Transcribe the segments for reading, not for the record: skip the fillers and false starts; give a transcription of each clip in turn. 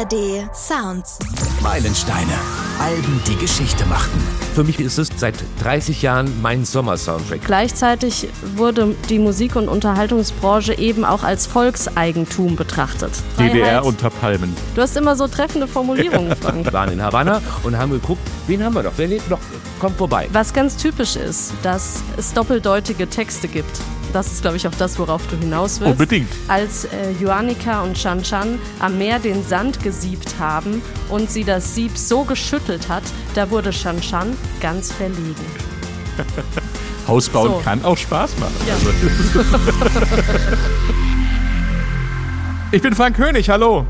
ARD Sounds. Meilensteine. Alben, die Geschichte machten. Für mich ist es seit 30 Jahren mein Sommer-Soundtrack. Gleichzeitig wurde die Musik- und Unterhaltungsbranche eben auch als Volkseigentum betrachtet. DDR unter Palmen. Du hast immer so treffende Formulierungen, Frank. Wir waren in Havanna und haben geguckt, wen haben wir noch? Wer lebt noch? Kommt vorbei. Was ganz typisch ist, dass es doppeldeutige Texte gibt. Das ist, glaube ich, auch das, worauf du hinaus willst. Unbedingt. Als Joannika und Chan Chan am Meer den Sand gesiebt haben und sie das Sieb so geschüttelt hat, da wurde Chan Chan ganz verlegen. Hausbauen kann auch Spaß machen. Ja. Also. Ich bin Frank König, hallo.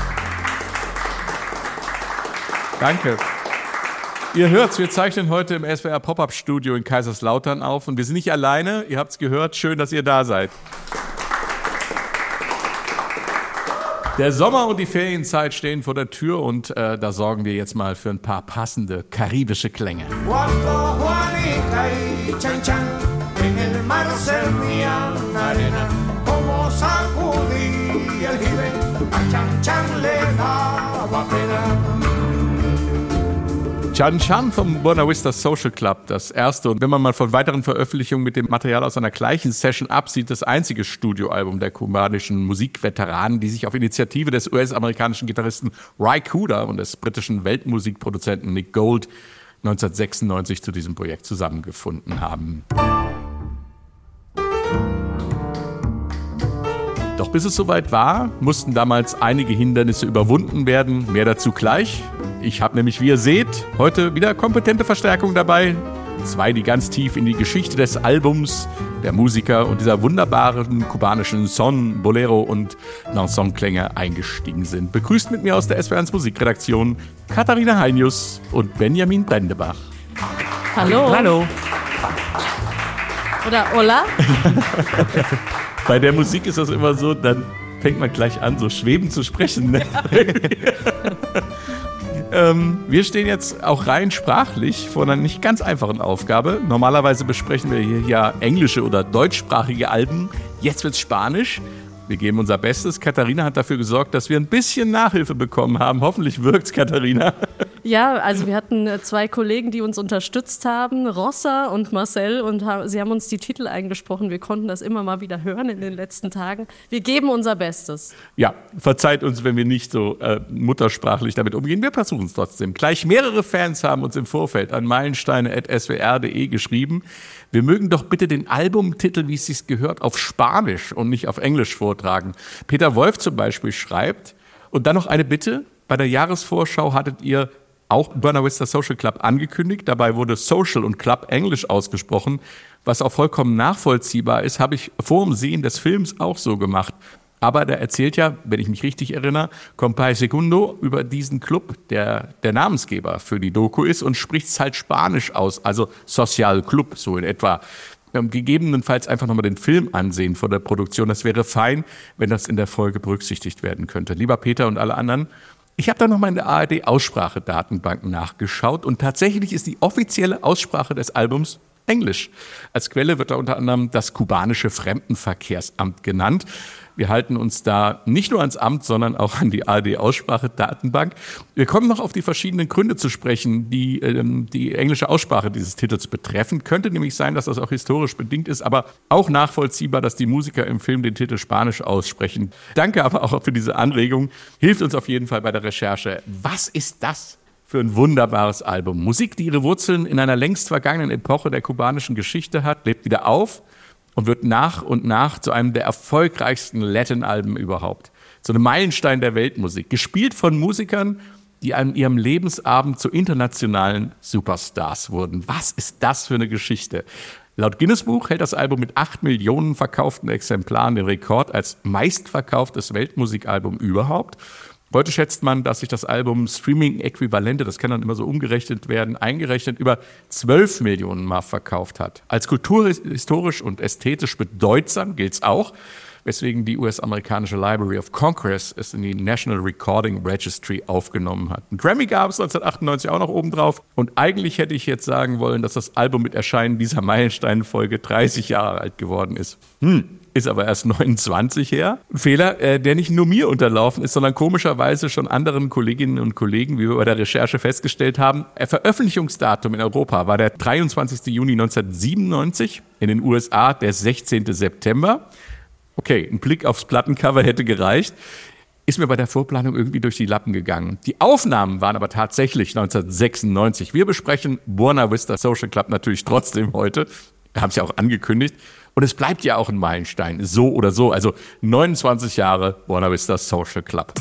Danke. Ihr hört's, wir zeichnen heute im SWR Pop-Up-Studio in Kaiserslautern auf und wir sind nicht alleine, ihr habt's gehört, schön, dass ihr da seid. Der Sommer und die Ferienzeit stehen vor der Tür und da sorgen wir jetzt mal für ein paar passende karibische Klänge. Chan Chan vom Buena Vista Social Club, das erste und wenn man mal von weiteren Veröffentlichungen mit dem Material aus einer gleichen Session absieht, das einzige Studioalbum der kubanischen Musikveteranen, die sich auf Initiative des US-amerikanischen Gitarristen Ry Cooder und des britischen Weltmusikproduzenten Nick Gold 1996 zu diesem Projekt zusammengefunden haben. Doch bis es soweit war, mussten damals einige Hindernisse überwunden werden. Mehr dazu gleich. Ich habe nämlich, wie ihr seht, heute wieder kompetente Verstärkung dabei. Zwei, die ganz tief in die Geschichte des Albums, der Musiker und dieser wunderbaren kubanischen Son, Bolero und Dansonklänge eingestiegen sind. Begrüßt mit mir aus der SWR1 Musikredaktion Katharina Heinius und Benjamin Brendebach. Hallo. Hallo. Oder Ola? Bei der Musik ist das immer so, dann fängt man gleich an, so schwebend zu sprechen. Ne? Wir stehen jetzt auch rein sprachlich vor einer nicht ganz einfachen Aufgabe. Normalerweise besprechen wir hier ja englische oder deutschsprachige Alben. Jetzt wird's Spanisch. Wir geben unser Bestes. Katharina hat dafür gesorgt, dass wir ein bisschen Nachhilfe bekommen haben. Hoffentlich wirkt's, Katharina. Ja, also wir hatten zwei Kollegen, die uns unterstützt haben, Rossa und Marcel, und sie haben uns die Titel eingesprochen. Wir konnten das immer mal wieder hören in den letzten Tagen. Wir geben unser Bestes. Ja, verzeiht uns, wenn wir nicht so muttersprachlich damit umgehen. Wir versuchen es trotzdem. Gleich mehrere Fans haben uns im Vorfeld an meilensteine@swr.de geschrieben. Wir mögen doch bitte den Albumtitel, wie es sich gehört, auf Spanisch und nicht auf Englisch vortragen. Peter Wolf zum Beispiel schreibt, und dann noch eine Bitte, bei der Jahresvorschau hattet ihr auch Buena Vista Social Club angekündigt. Dabei wurde Social und Club Englisch ausgesprochen. Was auch vollkommen nachvollziehbar ist, habe ich vor dem Sehen des Films auch so gemacht. Aber der erzählt ja, wenn ich mich richtig erinnere, Compay Segundo über diesen Club, der Namensgeber für die Doku ist und spricht es halt Spanisch aus, also Social Club, so in etwa. Gegebenenfalls einfach nochmal den Film ansehen vor der Produktion. Das wäre fein, wenn das in der Folge berücksichtigt werden könnte. Lieber Peter und alle anderen, ich habe da nochmal in der ARD-Aussprachedatenbank nachgeschaut und tatsächlich ist die offizielle Aussprache des Albums Englisch. Als Quelle wird da unter anderem das kubanische Fremdenverkehrsamt genannt. Wir halten uns da nicht nur ans Amt, sondern auch an die ARD-Aussprachedatenbank. Wir kommen noch auf die verschiedenen Gründe zu sprechen, die die englische Aussprache dieses Titels betreffen. Könnte nämlich sein, dass das auch historisch bedingt ist, aber auch nachvollziehbar, dass die Musiker im Film den Titel Spanisch aussprechen. Danke aber auch für diese Anregung. Hilft uns auf jeden Fall bei der Recherche. Was ist das für ein wunderbares Album? Musik, die ihre Wurzeln in einer längst vergangenen Epoche der kubanischen Geschichte hat, lebt wieder auf und wird nach und nach zu einem der erfolgreichsten Latin-Alben überhaupt. So ein Meilenstein der Weltmusik. Gespielt von Musikern, die an ihrem Lebensabend zu internationalen Superstars wurden. Was ist das für eine Geschichte? Laut Guinness-Buch hält das Album mit 8 Millionen verkauften Exemplaren den Rekord als meistverkauftes Weltmusikalbum überhaupt. Heute schätzt man, dass sich das Album Streaming-Äquivalente, das kann dann immer so umgerechnet werden, eingerechnet über 12 Millionen Mal verkauft hat. Als kulturhistorisch und ästhetisch bedeutsam gilt es auch, weswegen die US-amerikanische Library of Congress es in die National Recording Registry aufgenommen hat. Ein Grammy gab es 1998 auch noch obendrauf. Und eigentlich hätte ich jetzt sagen wollen, dass das Album mit Erscheinen dieser Meilenstein-Folge 30 Jahre alt geworden ist. Ist aber erst 29 her. Ein Fehler, der nicht nur mir unterlaufen ist, sondern komischerweise schon anderen Kolleginnen und Kollegen, wie wir bei der Recherche festgestellt haben. Veröffentlichungsdatum in Europa war der 23. Juni 1997, in den USA der 16. September. Okay, ein Blick aufs Plattencover hätte gereicht. Ist mir bei der Vorplanung irgendwie durch die Lappen gegangen. Die Aufnahmen waren aber tatsächlich 1996. Wir besprechen Buena Vista Social Club natürlich trotzdem heute. Wir haben es ja auch angekündigt. Und es bleibt ja auch ein Meilenstein, so oder so. Also 29 Jahre Buena Vista Social Club.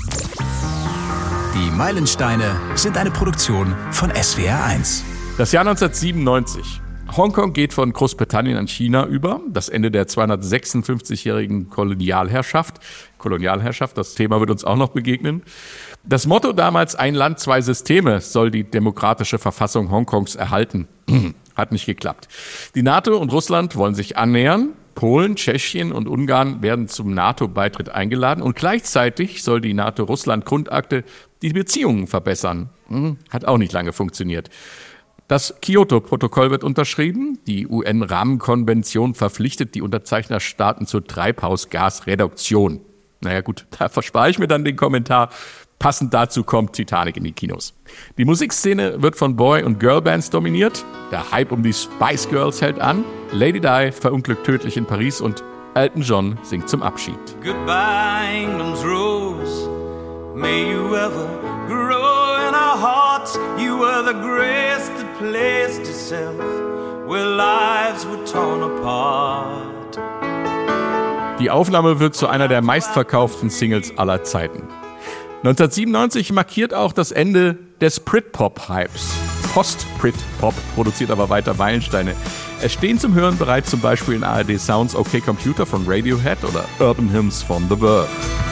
Die Meilensteine sind eine Produktion von SWR1. Das Jahr 1997. Hongkong geht von Großbritannien an China über. Das Ende der 256-jährigen Kolonialherrschaft, das Thema wird uns auch noch begegnen. Das Motto damals, ein Land, zwei Systeme, soll die demokratische Verfassung Hongkongs erhalten. Hat nicht geklappt. Die NATO und Russland wollen sich annähern. Polen, Tschechien und Ungarn werden zum NATO-Beitritt eingeladen. Und gleichzeitig soll die NATO-Russland-Grundakte die Beziehungen verbessern. Hat auch nicht lange funktioniert. Das Kyoto-Protokoll wird unterschrieben. Die UN-Rahmenkonvention verpflichtet die Unterzeichnerstaaten zur Treibhausgasreduktion. Naja gut, da verspare ich mir dann den Kommentar. Passend dazu kommt Titanic in die Kinos. Die Musikszene wird von Boy- und Girlbands dominiert. Der Hype um die Spice Girls hält an. Lady Di verunglückt tödlich in Paris und Elton John singt zum Abschied. Goodbye, England's rose. May you ever grow in our hearts. You were the grace that placed itself where lives were torn apart. Die Aufnahme wird zu einer der meistverkauften Singles aller Zeiten. 1997 markiert auch das Ende des Britpop-Hypes. Post-Britpop produziert aber weiter Meilensteine. Es stehen zum Hören bereit zum Beispiel in ARD Sounds OK Computer von Radiohead oder Urban Hymns von The Verve.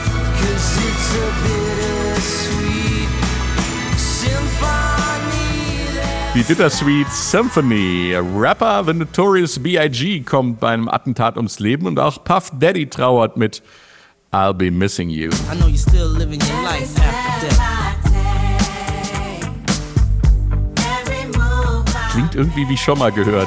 Die Bittersweet Symphony. Rapper The Notorious B.I.G. kommt bei einem Attentat ums Leben und auch Puff Daddy trauert mit I'll Be Missing You. I know you're still living your life after death. Klingt irgendwie wie schon mal gehört.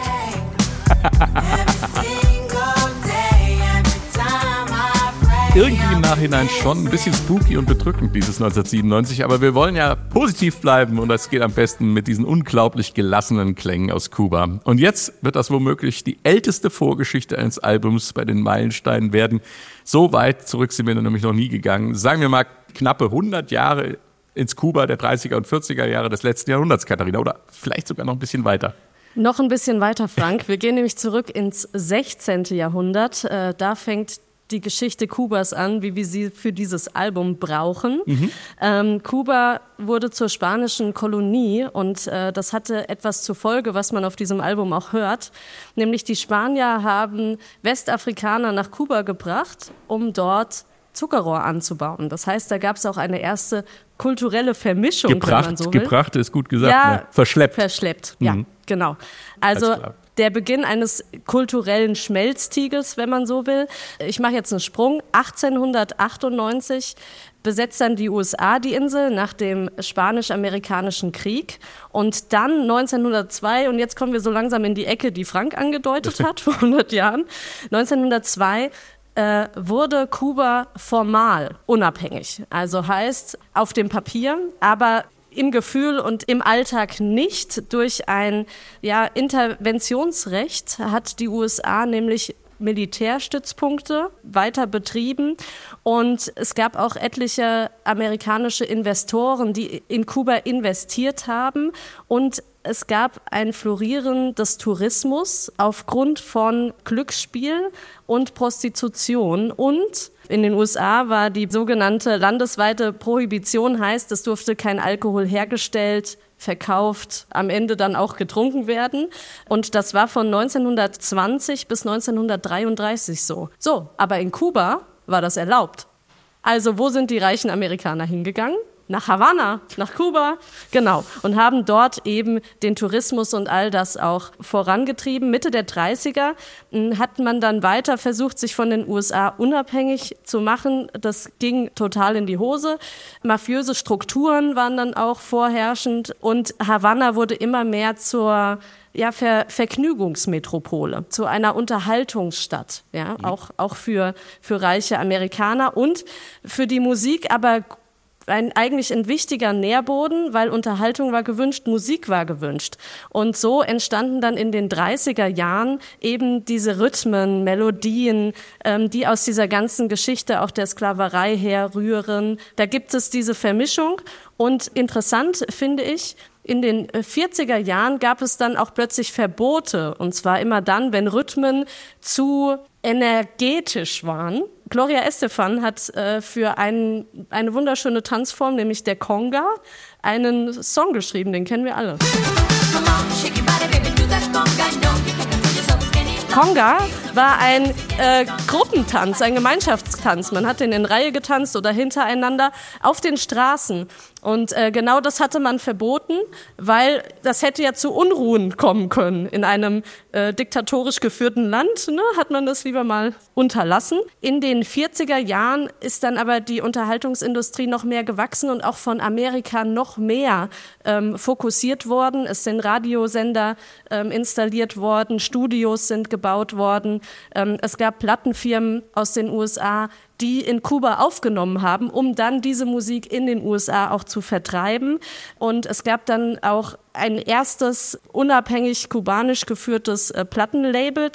Irgendwie im Nachhinein schon ein bisschen spooky und bedrückend, dieses 1997. Aber wir wollen ja positiv bleiben und das geht am besten mit diesen unglaublich gelassenen Klängen aus Kuba. Und jetzt wird das womöglich die älteste Vorgeschichte eines Albums bei den Meilensteinen werden. So weit zurück sind wir nämlich noch nie gegangen. Sagen wir mal knappe 100 Jahre ins Kuba der 30er und 40er Jahre des letzten Jahrhunderts, Katharina. Oder vielleicht sogar noch ein bisschen weiter. Noch ein bisschen weiter, Frank. Wir gehen nämlich zurück ins 16. Jahrhundert. Da fängt die Geschichte Kubas an, wie wir sie für dieses Album brauchen. Kuba wurde zur spanischen Kolonie und das hatte etwas zur Folge, was man auf diesem Album auch hört. Nämlich die Spanier haben Westafrikaner nach Kuba gebracht, um dort Zuckerrohr anzubauen. Das heißt, da gab es auch eine erste kulturelle Vermischung, wenn man so will. Gebracht ist gut gesagt, ja, ne? Verschleppt. Verschleppt, ja, genau. Also der Beginn eines kulturellen Schmelztiegels, wenn man so will. Ich mache jetzt einen Sprung. 1898 besetzt dann die USA die Insel nach dem Spanisch-Amerikanischen Krieg. Und dann 1902, und jetzt kommen wir so langsam in die Ecke, die Frank angedeutet hat, vor 100 Jahren. 1902 wurde Kuba formal unabhängig. Also heißt auf dem Papier, aber im Gefühl und im Alltag nicht. Durch ein Interventionsrecht hat die USA nämlich Militärstützpunkte weiter betrieben und es gab auch etliche amerikanische Investoren, die in Kuba investiert haben und es gab ein Florieren des Tourismus aufgrund von Glücksspiel und Prostitution und in den USA war die sogenannte landesweite Prohibition, heißt, es durfte kein Alkohol hergestellt, verkauft, am Ende dann auch getrunken werden. Und das war von 1920 bis 1933 so. So, aber in Kuba war das erlaubt. Also wo sind die reichen Amerikaner hingegangen? nach Havanna, nach Kuba, genau, und haben dort eben den Tourismus und all das auch vorangetrieben. Mitte der 30er hat man dann weiter versucht, sich von den USA unabhängig zu machen. Das ging total in die Hose. Mafiöse Strukturen waren dann auch vorherrschend und Havanna wurde immer mehr zur Vergnügungsmetropole, zu einer Unterhaltungsstadt, ja, auch für reiche Amerikaner und für die Musik, aber eigentlich ein wichtiger Nährboden, weil Unterhaltung war gewünscht, Musik war gewünscht. Und so entstanden dann in den 30er Jahren eben diese Rhythmen, Melodien, die aus dieser ganzen Geschichte auch der Sklaverei herrühren. Da gibt es diese Vermischung. Und interessant finde ich, in den 40er Jahren gab es dann auch plötzlich Verbote. Und zwar immer dann, wenn Rhythmen zu energetisch waren. Gloria Estefan hat für eine wunderschöne Tanzform, nämlich der Conga, einen Song geschrieben, den kennen wir alle. Conga war ein Gruppentanz, ein Gemeinschaftstanz. Man hat den in Reihe getanzt oder hintereinander auf den Straßen. Und genau das hatte man verboten, weil das hätte ja zu Unruhen kommen können. In einem diktatorisch geführten Land, ne, hat man das lieber mal unterlassen. In den 40er Jahren ist dann aber die Unterhaltungsindustrie noch mehr gewachsen und auch von Amerika noch mehr fokussiert worden. Es sind Radiosender installiert worden, Studios sind gebaut worden. Es gab Plattenfirmen aus den USA, die in Kuba aufgenommen haben, um dann diese Musik in den USA auch zu vertreiben. Und es gab dann auch ein erstes unabhängig kubanisch geführtes Plattenlabel,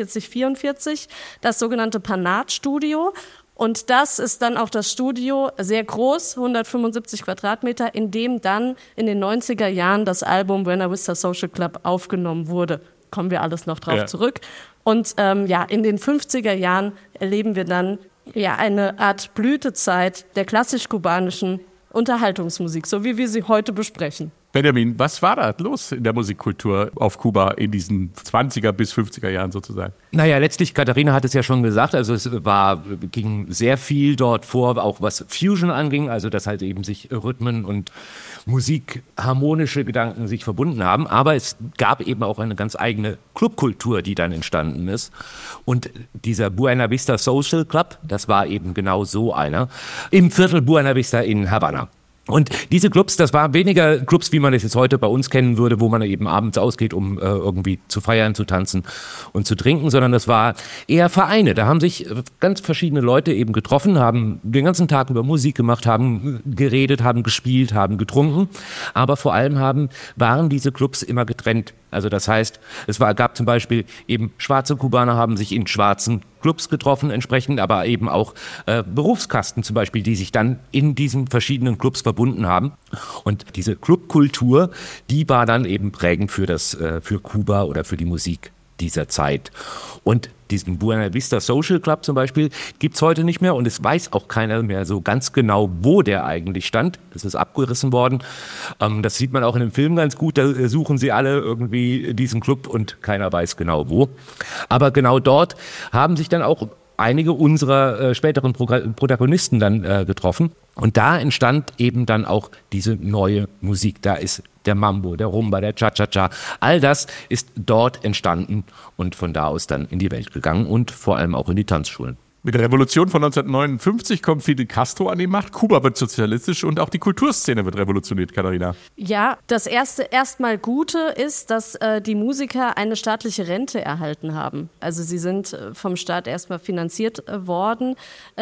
43-44, das sogenannte Panat Studio. Und das ist dann auch das Studio, sehr groß, 175 Quadratmeter, in dem dann in den 90er Jahren das Album Buena Vista Social Club aufgenommen wurde. Kommen wir alles noch drauf zurück. Und in den 50er Jahren erleben wir dann eine Art Blütezeit der klassisch-kubanischen Unterhaltungsmusik, so wie wir sie heute besprechen. Benjamin, was war da los in der Musikkultur auf Kuba in diesen 20er bis 50er Jahren sozusagen? Naja, letztlich, Katharina hat es ja schon gesagt, also es ging sehr viel dort vor, auch was Fusion anging, also dass halt eben sich Rhythmen und Musik, harmonische Gedanken sich verbunden haben, aber es gab eben auch eine ganz eigene Clubkultur, die dann entstanden ist. Und dieser Buena Vista Social Club, das war eben genau so einer, im Viertel Buena Vista in Havanna. Und diese Clubs, das waren weniger Clubs, wie man es jetzt heute bei uns kennen würde, wo man eben abends ausgeht, um irgendwie zu feiern, zu tanzen und zu trinken, sondern das war eher Vereine. Da haben sich ganz verschiedene Leute eben getroffen, haben den ganzen Tag über Musik gemacht, haben geredet, haben gespielt, haben getrunken. Aber vor allem waren diese Clubs immer getrennt. Also das heißt, gab zum Beispiel eben schwarze Kubaner haben sich in schwarzen Clubs getroffen entsprechend, aber eben auch Berufskasten zum Beispiel, die sich dann in diesen verschiedenen Clubs verbunden haben. Und diese Clubkultur, die war dann eben prägend für Kuba oder für die Musik dieser Zeit. Und diesen Buena Vista Social Club zum Beispiel gibt es heute nicht mehr und es weiß auch keiner mehr so ganz genau, wo der eigentlich stand. Das ist abgerissen worden. Das sieht man auch in dem Film ganz gut. Da suchen sie alle irgendwie diesen Club und keiner weiß genau wo. Aber genau dort haben sich dann auch einige unserer späteren Protagonisten dann getroffen. Und da entstand eben dann auch diese neue Musik. Da ist der Mambo, der Rumba, der Cha-Cha-Cha. All das ist dort entstanden und von da aus dann in die Welt gegangen und vor allem auch in die Tanzschulen. Mit der Revolution von 1959 kommt Fidel Castro an die Macht, Kuba wird sozialistisch und auch die Kulturszene wird revolutioniert, Katharina. Ja, das erstmal Gute ist, dass die Musiker eine staatliche Rente erhalten haben. Also sie sind vom Staat erstmal finanziert worden,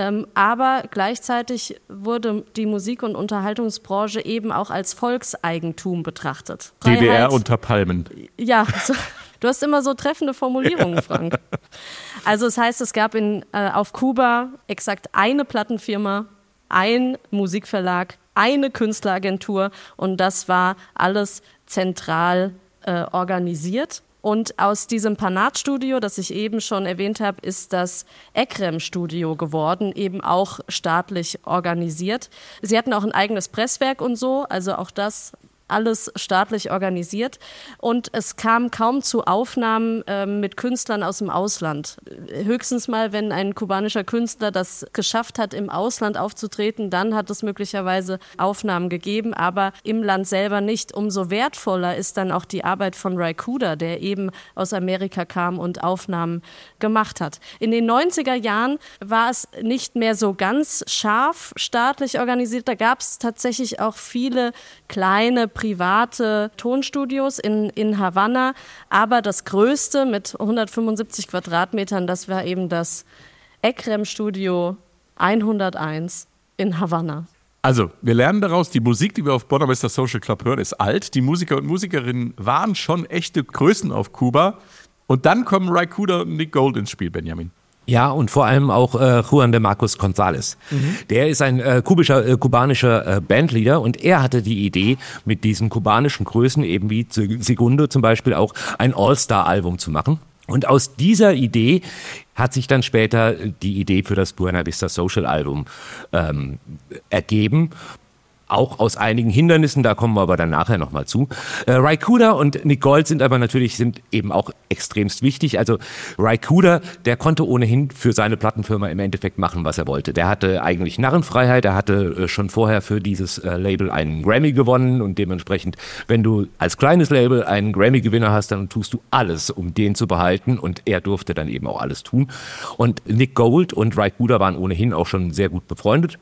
aber gleichzeitig wurde die Musik- und Unterhaltungsbranche eben auch als Volkseigentum betrachtet. DDR unter Palmen. Ja, du hast immer so treffende Formulierungen, Frank. Also das heißt, es gab auf Kuba exakt eine Plattenfirma, ein Musikverlag, eine Künstleragentur und das war alles zentral organisiert. Und aus diesem Panat-Studio, das ich eben schon erwähnt habe, ist das Ekrem-Studio geworden, eben auch staatlich organisiert. Sie hatten auch ein eigenes Presswerk und so, also auch das alles staatlich organisiert. Und es kam kaum zu Aufnahmen mit Künstlern aus dem Ausland. Höchstens mal, wenn ein kubanischer Künstler das geschafft hat, im Ausland aufzutreten, dann hat es möglicherweise Aufnahmen gegeben, aber im Land selber nicht. Umso wertvoller ist dann auch die Arbeit von Ry Cooder, der eben aus Amerika kam und Aufnahmen gemacht hat. In den 90er Jahren war es nicht mehr so ganz scharf staatlich organisiert. Da gab es tatsächlich auch viele kleine private Tonstudios in Havanna. Aber das größte mit 175 Quadratmetern, das war eben das Ekrem-Studio 101 in Havanna. Also, wir lernen daraus, die Musik, die wir auf Buena Vista Social Club hören, ist alt. Die Musiker und Musikerinnen waren schon echte Größen auf Kuba. Und dann kommen Ry Cooder und Nick Gold ins Spiel, Benjamin. Ja, und vor allem auch Juan de Marcos González. Der ist ein kubanischer Bandleader und er hatte die Idee, mit diesen kubanischen Größen, eben wie Segundo zum Beispiel, auch ein All-Star-Album zu machen. Und aus dieser Idee hat sich dann später die Idee für das Buena Vista Social Album ergeben. Auch aus einigen Hindernissen, da kommen wir aber dann nachher nochmal zu. Ry Cooder und Nick Gold sind eben auch extremst wichtig. Also Ry Cooder, der konnte ohnehin für seine Plattenfirma im Endeffekt machen, was er wollte. Der hatte eigentlich Narrenfreiheit, er hatte schon vorher für dieses Label einen Grammy gewonnen und dementsprechend, wenn du als kleines Label einen Grammy-Gewinner hast, dann tust du alles, um den zu behalten und er durfte dann eben auch alles tun. Und Nick Gold und Ry Cooder waren ohnehin auch schon sehr gut befreundet.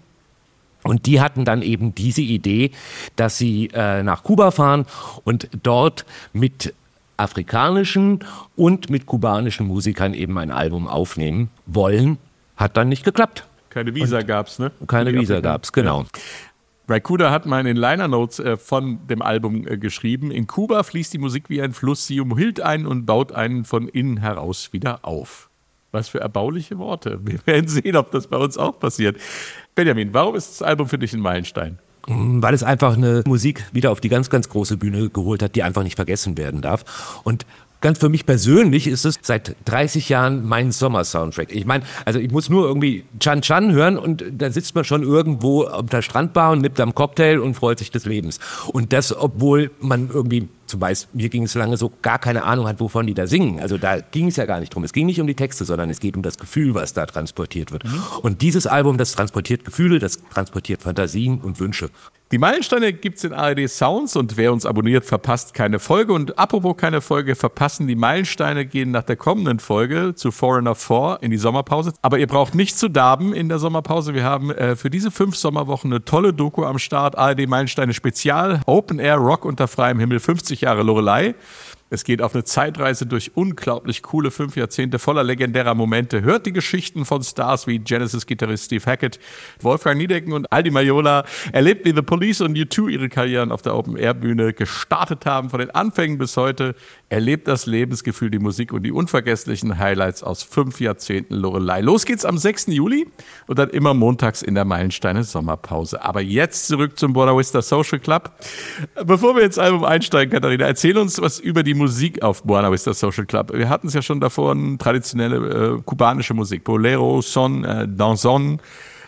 Und die hatten dann eben diese Idee, dass sie nach Kuba fahren und dort mit afrikanischen und mit kubanischen Musikern eben ein Album aufnehmen wollen. Hat dann nicht geklappt. Keine Visa gab's, ne? Keine Visa gab's, genau. Ja. Ry Cooder hat mal in den Liner Notes von dem Album geschrieben: In Kuba fließt die Musik wie ein Fluss, sie umhüllt einen und baut einen von innen heraus wieder auf. Was für erbauliche Worte. Wir werden sehen, ob das bei uns auch passiert. Benjamin, warum ist das Album für dich ein Meilenstein? Weil es einfach eine Musik wieder auf die ganz, ganz große Bühne geholt hat, die einfach nicht vergessen werden darf. Und ganz für mich persönlich ist es seit 30 Jahren mein Sommer-Soundtrack. Ich meine, also ich muss nur irgendwie Chan Chan hören und da sitzt man schon irgendwo auf der Strandbar und nippt am Cocktail und freut sich des Lebens. Und das, obwohl man irgendwie, zum Beispiel, mir ging es lange so, gar keine Ahnung hat, wovon die da singen. Also da ging es ja gar nicht drum. Es ging nicht um die Texte, sondern es geht um das Gefühl, was da transportiert wird. Und dieses Album, das transportiert Gefühle, das transportiert Fantasien und Wünsche. Die Meilensteine gibt's in ARD Sounds und wer uns abonniert, verpasst keine Folge. Und apropos keine Folge verpassen, die Meilensteine gehen nach der kommenden Folge zu Foreigner 4 in die Sommerpause. Aber ihr braucht nicht zu darben in der Sommerpause. Wir haben für diese 5 Sommerwochen eine tolle Doku am Start. ARD Meilensteine Spezial, Open Air Rock unter freiem Himmel, 50 Jahre Loreley. Es geht auf eine Zeitreise durch unglaublich coole 5 Jahrzehnte voller legendärer Momente. Hört die Geschichten von Stars wie Genesis-Gitarrist Steve Hackett, Wolfgang Niedecken und Aldi Meola. Erlebt, wie The Police und U2 ihre Karrieren auf der Open-Air-Bühne gestartet haben, von den Anfängen bis heute. Erlebt das Lebensgefühl, die Musik und die unvergesslichen Highlights aus 5 Jahrzehnten Loreley. Los geht's am 6. Juli und dann immer montags in der Meilensteine Sommerpause. Aber jetzt zurück zum Buena Vista Social Club. Bevor wir ins Album einsteigen, Katharina, erzähl uns was über die Musik auf Buena Vista Social Club. Wir hatten es ja schon davor, eine traditionelle kubanische Musik. Bolero, Son, Danzón.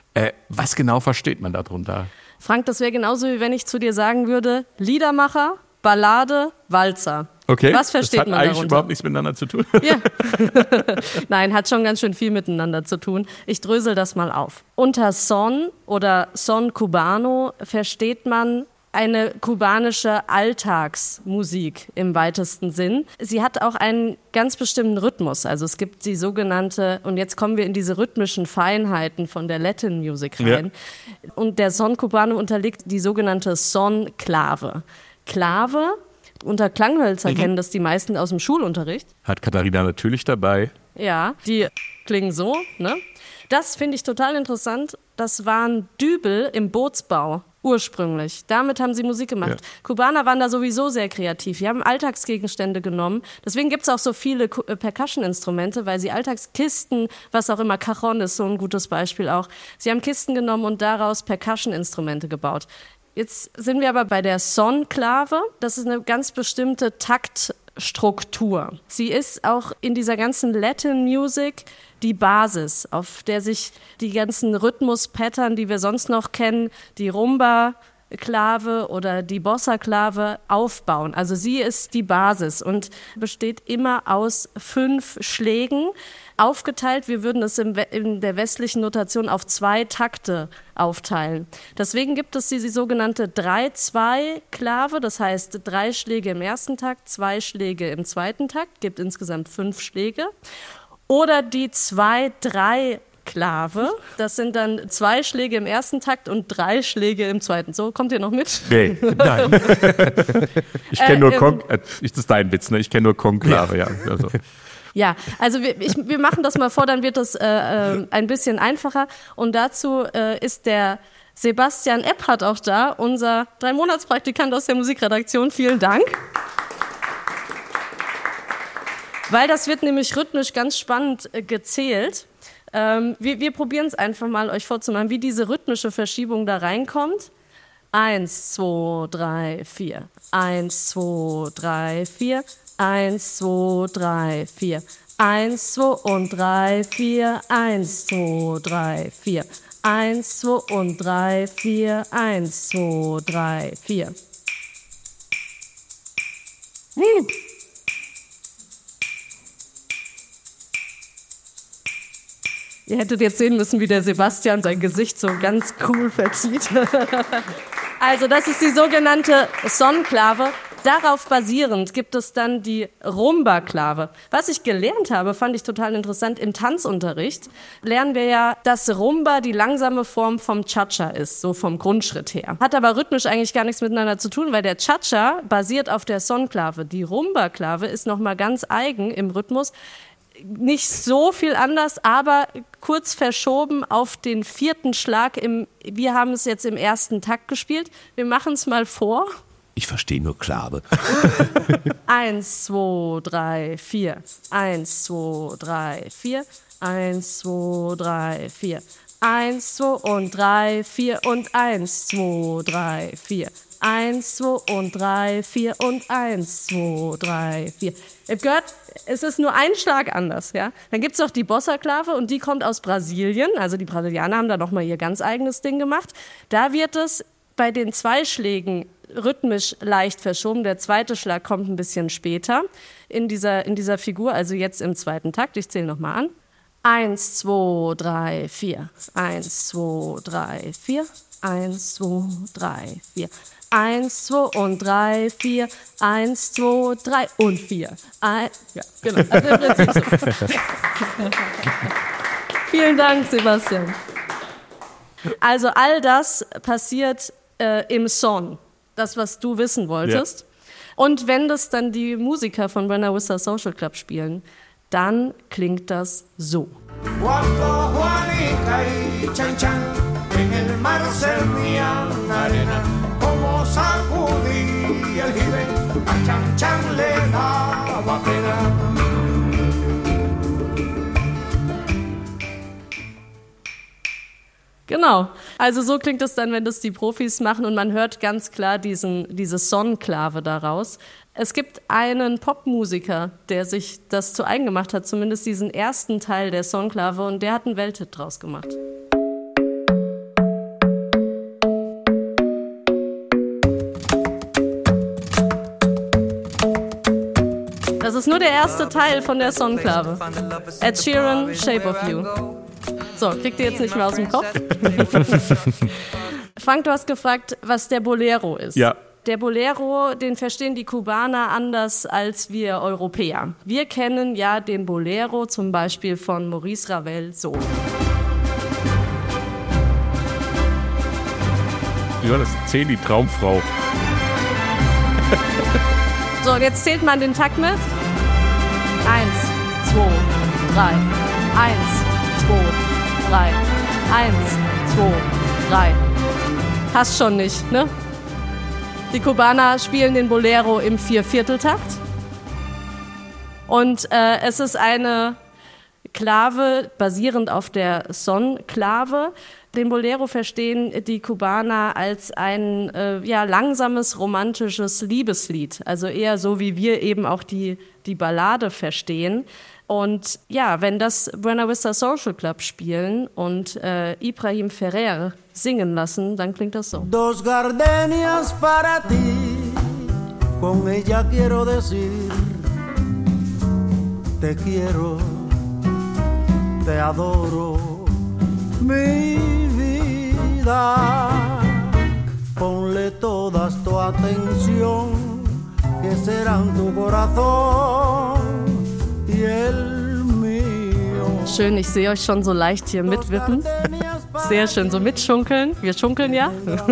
Was genau versteht man darunter? Frank, das wäre genauso, wie wenn ich zu dir sagen würde, Liedermacher, Ballade, Walzer. Okay, was versteht man darunter? Das hat eigentlich überhaupt nichts miteinander zu tun. Ja. Nein, hat schon ganz schön viel miteinander zu tun. Ich drösel das mal auf. Unter Son oder Son Cubano versteht man eine kubanische Alltagsmusik im weitesten Sinn. Sie hat auch einen ganz bestimmten Rhythmus. Also es gibt die sogenannte, und jetzt kommen wir in diese rhythmischen Feinheiten von der Latin Music rein. Ja. Und der Son Cubano unterliegt die sogenannte Son-Klave. Klave, unter Klanghölzer kennen das die meisten aus dem Schulunterricht. Hat Katharina natürlich dabei. Ja, die klingen so, ne? Das finde ich total interessant. Das waren Dübel im Bootsbau. Ursprünglich. Damit haben sie Musik gemacht. Ja. Kubaner waren da sowieso sehr kreativ. Die haben Alltagsgegenstände genommen. Deswegen gibt es auch so viele Percussion-Instrumente, weil sie Alltagskisten, was auch immer, Cajon ist so ein gutes Beispiel auch. Sie haben Kisten genommen und daraus Percussion-Instrumente gebaut. Jetzt sind wir aber bei der Son-Klave. Das ist eine ganz bestimmte Taktstruktur. Sie ist auch in dieser ganzen Latin Music die Basis, auf der sich die ganzen Rhythmus-Pattern, die wir sonst noch kennen, die Rumba, Klave oder die Bossa-Klave aufbauen. Also sie ist die Basis und besteht immer aus 5 Schlägen, aufgeteilt. Wir würden es in der westlichen Notation auf 2 Takte aufteilen. Deswegen gibt es die sogenannte 3-2-Klave, das heißt 3 Schläge im ersten Takt, 2 Schläge im zweiten Takt, gibt insgesamt 5 Schläge. Oder die 2-3-Klave, das sind dann 2 Schläge im ersten Takt und 3 Schläge im zweiten. So, kommt ihr noch mit? Nee, nein. Ich kenne nur das ist dein Witz, ne? Ich kenne nur Konklave, ja. Also. Ja, also wir machen das mal vor, dann wird das ein bisschen einfacher. Und dazu ist der Sebastian Epphardt auch da, unser 3-Monats-Praktikant aus der Musikredaktion. Vielen Dank. Weil das wird nämlich rhythmisch ganz spannend gezählt. Wir probieren es einfach mal, euch vorzumachen, wie diese rhythmische Verschiebung da reinkommt. 1, 2, 3, 4. 1, 2, 3, 4. 1, 2, 3, 4. 1, 2 und 3, 4. 1, 2, 3, 4. 1, 2 und 3, 4. 1, 2, 3, 4. Ihr hättet jetzt sehen müssen, wie der Sebastian sein Gesicht so ganz cool verzieht. Also das ist die sogenannte Sonnenklave. Darauf basierend gibt es dann die Rumba-Klave. Was ich gelernt habe, fand ich total interessant. Im Tanzunterricht lernen wir ja, dass Rumba die langsame Form vom Cha-Cha ist, so vom Grundschritt her. Hat aber rhythmisch eigentlich gar nichts miteinander zu tun, weil der Cha-Cha basiert auf der Sonnenklave. Die Rumba-Klave ist nochmal ganz eigen im Rhythmus. Nicht so viel anders, aber kurz verschoben auf den 4. Schlag. Wir haben es jetzt im ersten Takt gespielt. Wir machen es mal vor. Ich verstehe nur Klave. 1, 2, 3, 4. 1, 2, 3, 4. 1, 2, 3, 4. 1, 2 und 3, 4 und 1, 2, 3, 4. 1, 2 und 3, 4 und 1, 2, 3, 4. Ihr habt gehört, es ist nur ein Schlag anders. Ja? Dann gibt es noch die Bossa-Klave und die kommt aus Brasilien. Also die Brasilianer haben da nochmal ihr ganz eigenes Ding gemacht. Da wird es bei den 2 Schlägen rhythmisch leicht verschoben. Der zweite Schlag kommt ein bisschen später in dieser Figur, also jetzt im zweiten Takt. Ich zähle nochmal an. 1, 2, 3, 4. 1, 2, 3, 4. 1, 2, 3, 4. 1, 2 und 3, 4. 1, 2, 3 und 4. Ja, genau. Also im Prinzip so. Vielen Dank, Sebastian. Also all das passiert im Song. Das, was du wissen wolltest. Ja. Und wenn das dann die Musiker von Buena Vista Social Club spielen, dann klingt das so. Genau, also so klingt es dann, wenn das die Profis machen und man hört ganz klar diese Sonnenklave daraus. Es gibt einen Popmusiker, der sich das zu eigen gemacht hat, zumindest diesen ersten Teil der Sonnenklave, und der hat einen Welthit draus gemacht. Das ist nur der erste Teil von der Sonnenklave. Ed Sheeran, Shape of You. So, kriegt ihr jetzt nicht mehr aus dem Kopf? Frank, du hast gefragt, was der Bolero ist. Ja. Der Bolero, den verstehen die Kubaner anders als wir Europäer. Wir kennen ja den Bolero zum Beispiel von Maurice Ravel so. Ja, das ist 10, die Traumfrau. So, und jetzt zählt man den Takt mit. 1, 2, 3. 1, 2, 3. 1, 2, 3. Passt schon nicht, ne? Die Kubaner spielen den Bolero im 4/4-Takt. Und es ist eine Klave basierend auf der Son-Klave. Den Bolero verstehen die Kubaner als ein langsames, romantisches Liebeslied. Also eher so, wie wir eben auch die Ballade verstehen. Und ja, wenn das Buena Vista Social Club spielen und Ibrahim Ferrer singen lassen, dann klingt das so. Dos gardenias para ti, con ella quiero decir, te quiero, te adoro, mi vida, ponle todas tu atención, que serán tu corazón. Schön, ich sehe euch schon so leicht hier mitwippen. Sehr schön, so mitschunkeln. Wir schunkeln ja.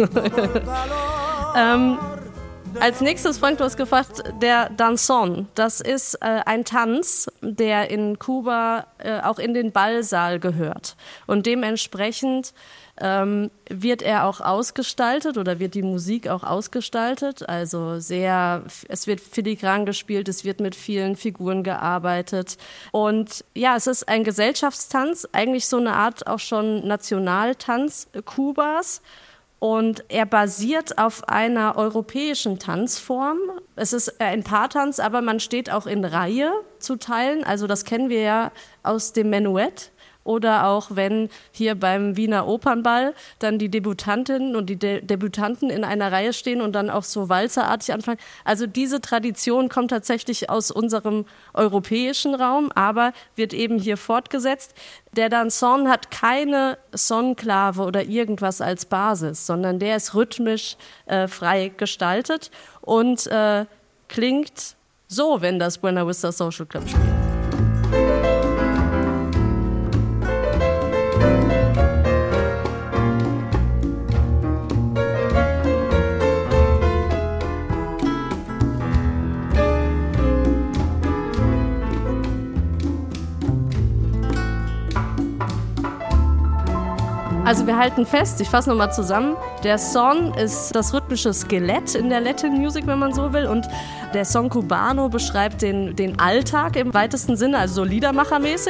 Als nächstes, Frank, du hast gefragt, der Danzón. Das ist ein Tanz, der in Kuba auch in den Ballsaal gehört. Und dementsprechend wird er auch ausgestaltet oder wird die Musik auch ausgestaltet. Also es wird filigran gespielt, es wird mit vielen Figuren gearbeitet. Und ja, es ist ein Gesellschaftstanz, eigentlich so eine Art auch schon Nationaltanz Kubas. Und er basiert auf einer europäischen Tanzform. Es ist ein Paartanz, aber man steht auch in Reihe zu Teilen. Also das kennen wir ja aus dem Menuett. Oder auch wenn hier beim Wiener Opernball dann die Debütantinnen und die Debütanten in einer Reihe stehen und dann auch so walzerartig anfangen. Also diese Tradition kommt tatsächlich aus unserem europäischen Raum, aber wird eben hier fortgesetzt. Der Danzón hat keine Sonklave oder irgendwas als Basis, sondern der ist rhythmisch frei gestaltet und klingt so, wenn das Buena Vista Social Club spielt. Also wir halten fest, ich fasse nochmal zusammen, der Son ist das rhythmische Skelett in der Latin Music, wenn man so will, und der Son Cubano beschreibt den Alltag im weitesten Sinne, also so liedermachermäßig.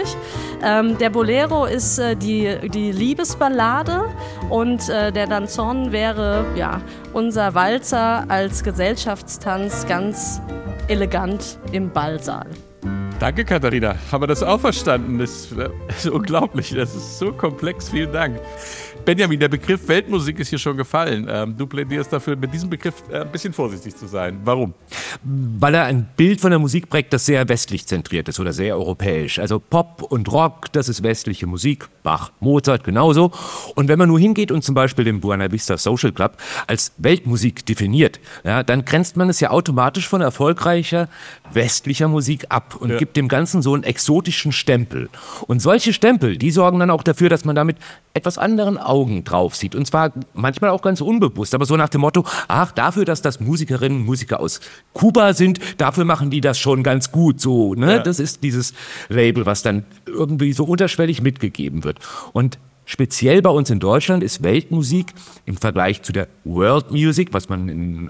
Der Bolero ist die Liebesballade und der Danzón wäre unser Walzer als Gesellschaftstanz ganz elegant im Ballsaal. Danke, Katharina. Haben wir das auch verstanden? Das ist unglaublich. Das ist so komplex. Vielen Dank. Benjamin, der Begriff Weltmusik ist hier schon gefallen. Du plädierst dafür, mit diesem Begriff ein bisschen vorsichtig zu sein. Warum? Weil er ein Bild von der Musik prägt, das sehr westlich zentriert ist oder sehr europäisch. Also Pop und Rock, das ist westliche Musik. Bach, Mozart genauso. Und wenn man nur hingeht und zum Beispiel den Buena Vista Social Club als Weltmusik definiert, dann grenzt man es ja automatisch von erfolgreicher westlicher Musik ab und gibt dem Ganzen so einen exotischen Stempel. Und solche Stempel, die sorgen dann auch dafür, dass man damit etwas anderen Augen drauf sieht. Und zwar manchmal auch ganz unbewusst, aber so nach dem Motto, dafür, dass das Musikerinnen und Musiker aus Kuba sind, dafür machen die das schon ganz gut so. Ne? Ja. Das ist dieses Label, was dann irgendwie so unterschwellig mitgegeben wird. Und speziell bei uns in Deutschland ist Weltmusik im Vergleich zu der World Music, was man in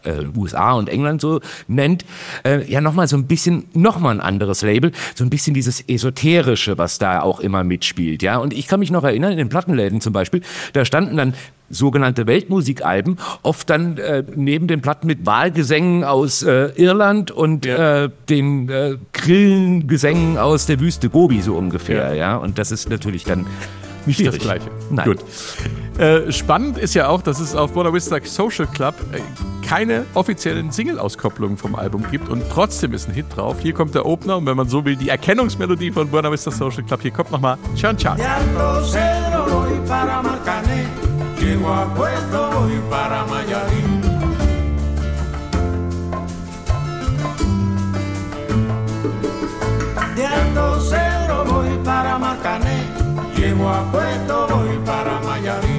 USA und England so nennt, nochmal ein anderes Label, so ein bisschen dieses Esoterische, was da auch immer mitspielt. Ja? Und ich kann mich noch erinnern, in den Plattenläden zum Beispiel, da standen dann sogenannte Weltmusikalben, oft dann neben den Platten mit Wahlgesängen aus Irland und den Grillengesängen aus der Wüste Gobi so ungefähr. Ja? Und das ist natürlich dann nicht das Gleiche. Nein. Gut. Spannend ist ja auch, dass es auf Buena Vista Social Club keine offiziellen Single-Auskopplungen vom Album gibt und trotzdem ist ein Hit drauf. Hier kommt der Opener und wenn man so will, die Erkennungsmelodie von Buena Vista Social Club. Hier kommt nochmal Chan Chan. Llego a Puerto, voy para Mayarí.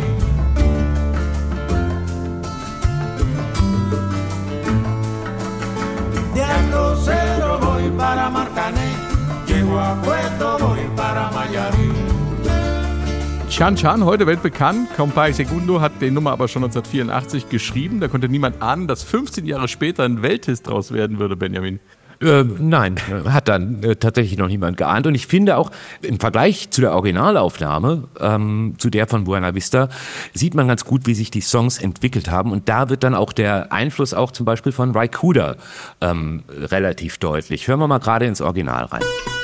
De Alto Cero voy para Marcané. Llego a Puerto, voy para Mayarí. Chan Chan, heute weltbekannt. Compay Segundo hat die Nummer aber schon 1984 geschrieben. Da konnte niemand ahnen, dass 15 Jahre später ein Welthit draus werden würde, Benjamin. Nein, hat dann tatsächlich noch niemand geahnt. Und ich finde auch, im Vergleich zu der Originalaufnahme, zu der von Buena Vista, sieht man ganz gut, wie sich die Songs entwickelt haben. Und da wird dann auch der Einfluss auch zum Beispiel von Ry Cooder relativ deutlich. Hören wir mal gerade ins Original rein.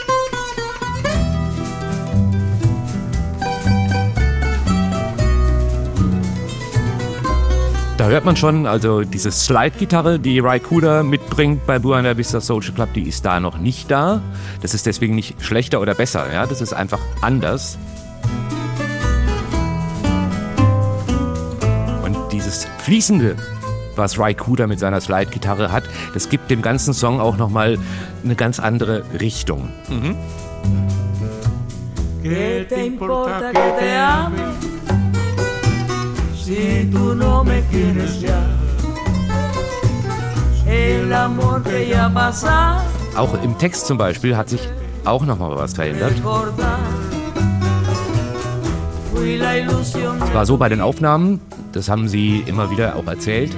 Da hört man schon, also diese Slide-Gitarre, die Ry Cooder mitbringt bei Buena Vista Social Club, die ist da noch nicht da. Das ist deswegen nicht schlechter oder besser, ja, das ist einfach anders. Und dieses Fließende, was Ry Cooder mit seiner Slide-Gitarre hat, das gibt dem ganzen Song auch nochmal eine ganz andere Richtung. ¿Qué te importa que te ame? Si tú no me quieres ya, el amor que ya pasa. Auch im Text zum Beispiel hat sich auch nochmal was verändert. Es war so bei den Aufnahmen, das haben sie immer wieder auch erzählt,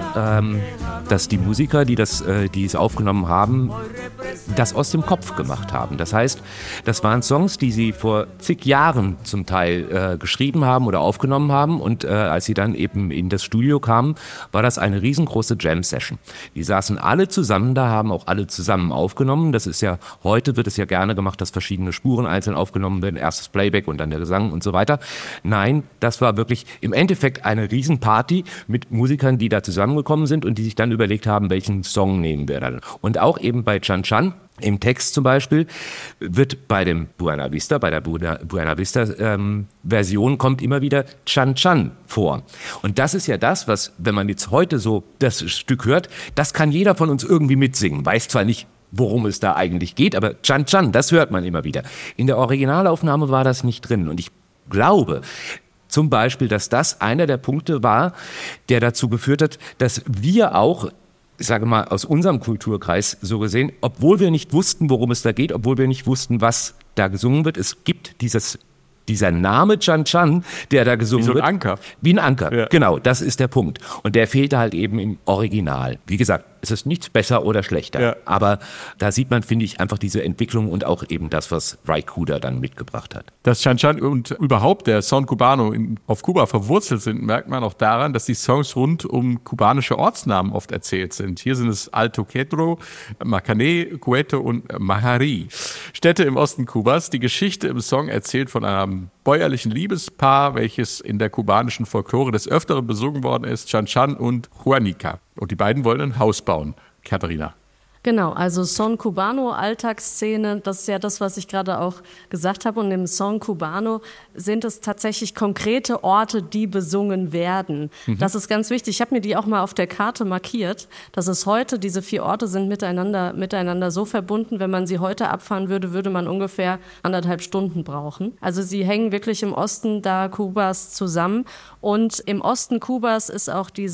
dass die Musiker, die es aufgenommen haben, das aus dem Kopf gemacht haben. Das heißt, das waren Songs, die sie vor zig Jahren zum Teil geschrieben haben oder aufgenommen haben, und als sie dann eben in das Studio kamen, war das eine riesengroße Jam-Session. Die saßen alle zusammen da, haben auch alle zusammen aufgenommen. Das ist ja, heute wird es ja gerne gemacht, dass verschiedene Spuren einzeln aufgenommen werden, erstes Playback und dann der Gesang und so weiter. Nein, das war wirklich im Endeffekt eine Riesenparty mit Musikern, die da zusammengekommen sind und die sich dann überlegt haben, welchen Song nehmen wir dann. Und auch eben bei Chan Chan, im Text zum Beispiel, wird bei dem Buena Vista, bei der Buena Vista Version kommt immer wieder Chan Chan vor. Und das ist ja das, was, wenn man jetzt heute so das Stück hört, das kann jeder von uns irgendwie mitsingen. Weiß zwar nicht, worum es da eigentlich geht, aber Chan Chan, das hört man immer wieder. In der Originalaufnahme war das nicht drin. Und ich glaube zum Beispiel, dass das einer der Punkte war, der dazu geführt hat, dass wir auch, ich sage mal, aus unserem Kulturkreis so gesehen, obwohl wir nicht wussten, worum es da geht, obwohl wir nicht wussten, was da gesungen wird, es gibt dieser Name Chan Chan, der da gesungen wird. Wie so ein Anker. Wie ein Anker, ja. Genau, das ist der Punkt. Und der fehlte halt eben im Original. Wie gesagt, es ist nichts besser oder schlechter. Ja. Aber da sieht man, finde ich, einfach diese Entwicklung und auch eben das, was Ry Cooder dann mitgebracht hat. Dass Chan Chan und überhaupt der Son Cubano auf Kuba verwurzelt sind, merkt man auch daran, dass die Songs rund um kubanische Ortsnamen oft erzählt sind. Hier sind es Alto Quetro, Macané, Cueto und Majari. Städte im Osten Kubas. Die Geschichte im Song erzählt von einem bäuerlichen Liebespaar, welches in der kubanischen Folklore des Öfteren besungen worden ist, Chan Chan und Juanica. Und die beiden wollen ein Haus bauen. Katharina. Genau, also Son Cubano, Alltagsszene, das ist ja das, was ich gerade auch gesagt habe. Und im Son Cubano sind es tatsächlich konkrete Orte, die besungen werden. Das ist ganz wichtig. Ich habe mir die auch mal auf der Karte markiert, dass es heute, diese 4 Orte sind miteinander so verbunden, wenn man sie heute abfahren würde, würde man ungefähr 1,5 Stunden brauchen. Also sie hängen wirklich im Osten da Kubas zusammen. Und im Osten Kubas ist auch die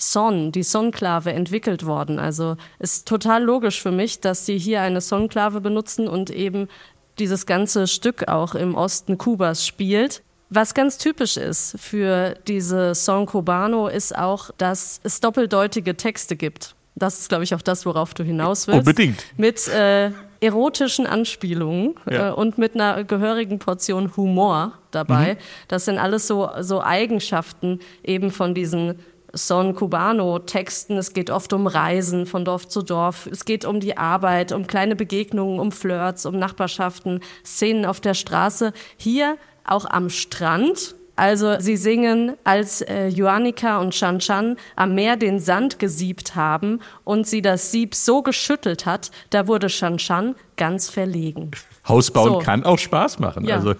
Sonklave entwickelt worden. Also ist total logisch für mich, dass sie hier eine Sonklave benutzen und eben dieses ganze Stück auch im Osten Kubas spielt. Was ganz typisch ist für diese Son Cubano ist auch, dass es doppeldeutige Texte gibt. Das ist, glaube ich, auch das, worauf du hinaus willst. Unbedingt. Mit erotischen Anspielungen und mit einer gehörigen Portion Humor dabei. Das sind alles so Eigenschaften eben von diesen Son Cubano-Texten. Es geht oft um Reisen von Dorf zu Dorf. Es geht um die Arbeit, um kleine Begegnungen, um Flirts, um Nachbarschaften, Szenen auf der Straße. Hier auch am Strand. Also sie singen, als Juanica und Chan Chan am Meer den Sand gesiebt haben und sie das Sieb so geschüttelt hat, da wurde Chan Chan ganz verlegen. Haus bauen kann auch Spaß machen. Ja. Also,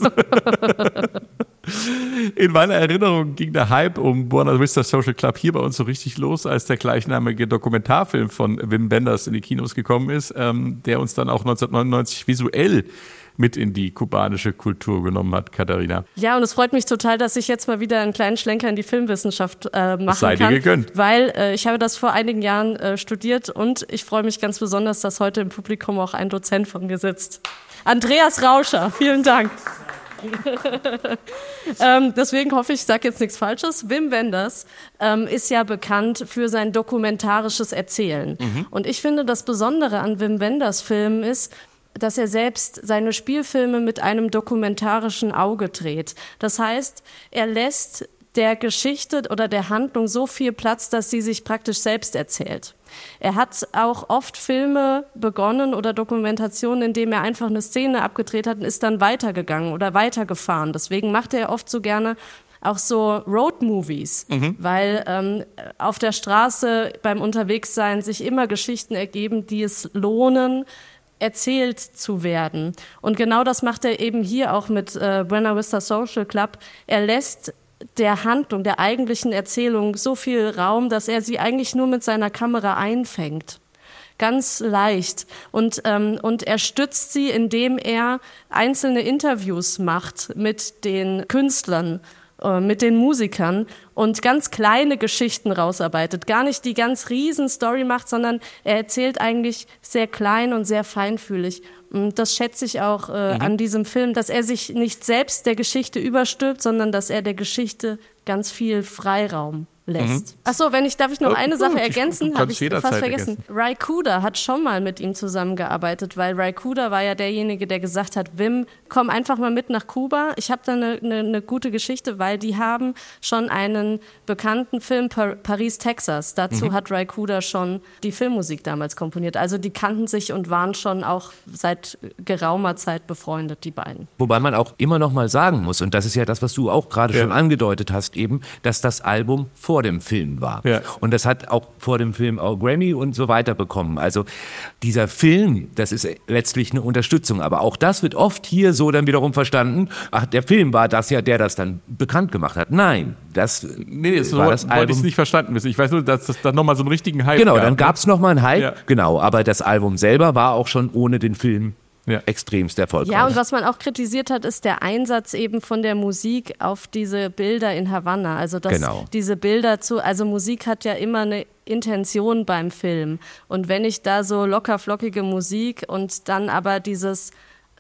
in meiner Erinnerung ging der Hype um Buena Vista Social Club hier bei uns so richtig los, als der gleichnamige Dokumentarfilm von Wim Wenders in die Kinos gekommen ist, der uns dann auch 1999 visuell mit in die kubanische Kultur genommen hat, Katharina. Ja, und es freut mich total, dass ich jetzt mal wieder einen kleinen Schlenker in die Filmwissenschaft machen sei kann. Dir gegönnt. Weil ich habe das vor einigen Jahren studiert und ich freue mich ganz besonders, dass heute im Publikum auch ein Dozent von mir sitzt. Andreas Rauscher, vielen Dank. Deswegen hoffe ich, sage jetzt nichts Falsches. Wim Wenders ist ja bekannt für sein dokumentarisches Erzählen. Und ich finde, das Besondere an Wim Wenders Filmen ist, dass er selbst seine Spielfilme mit einem dokumentarischen Auge dreht. Das heißt, er lässt der Geschichte oder der Handlung so viel Platz, dass sie sich praktisch selbst erzählt. Er hat auch oft Filme begonnen oder Dokumentationen, in denen er einfach eine Szene abgedreht hat und ist dann weitergegangen oder weitergefahren. Deswegen macht er oft so gerne auch so Road-Movies, weil auf der Straße beim Unterwegssein sich immer Geschichten ergeben, die es lohnen, erzählt zu werden. Und genau das macht er eben hier auch mit Buena Vista Social Club. Er lässt der Handlung, der eigentlichen Erzählung so viel Raum, dass er sie eigentlich nur mit seiner Kamera einfängt. Ganz leicht. Und er stützt sie, indem er einzelne Interviews macht mit den Künstlern, mit den Musikern und ganz kleine Geschichten rausarbeitet. Gar nicht die ganz riesen Story macht, sondern er erzählt eigentlich sehr klein und sehr feinfühlig. Und das schätze ich auch an diesem Film, dass er sich nicht selbst der Geschichte überstülpt, sondern dass er der Geschichte ganz viel Freiraum lässt. Achso, darf ich noch eine Sache ergänzen? Habe ich fast vergessen. Ry Cooder hat schon mal mit ihm zusammengearbeitet, weil Ry Cooder war ja derjenige, der gesagt hat, Wim, komm einfach mal mit nach Kuba. Ich habe da eine gute Geschichte, weil die haben schon einen bekannten Film, Paris, Texas. Dazu hat Ry Cooder schon die Filmmusik damals komponiert. Also die kannten sich und waren schon auch seit geraumer Zeit befreundet, die beiden. Wobei man auch immer noch mal sagen muss, und das ist ja das, was du auch gerade schon angedeutet hast, eben, dass das Album vor dem Film war. Ja. Und das hat auch vor dem Film auch Grammy und so weiter bekommen. Also dieser Film, das ist letztlich eine Unterstützung. Aber auch das wird oft hier so dann wiederum verstanden, ach, der Film war das ja, der das dann bekannt gemacht hat. Nein, das war das Album. Wollte ich es nicht verstanden wissen. Ich weiß nur, dass das dann nochmal so einen richtigen Hype gab. Genau, dann dann gab es nochmal einen Hype. Genau, aber das Album selber war auch schon ohne den Film extremst erfolgreich. Ja, und was man auch kritisiert hat, ist der Einsatz eben von der Musik auf diese Bilder in Havanna. Also dass diese Bilder also Musik hat ja immer eine Intention beim Film. Und wenn ich da so lockerflockige Musik und dann aber dieses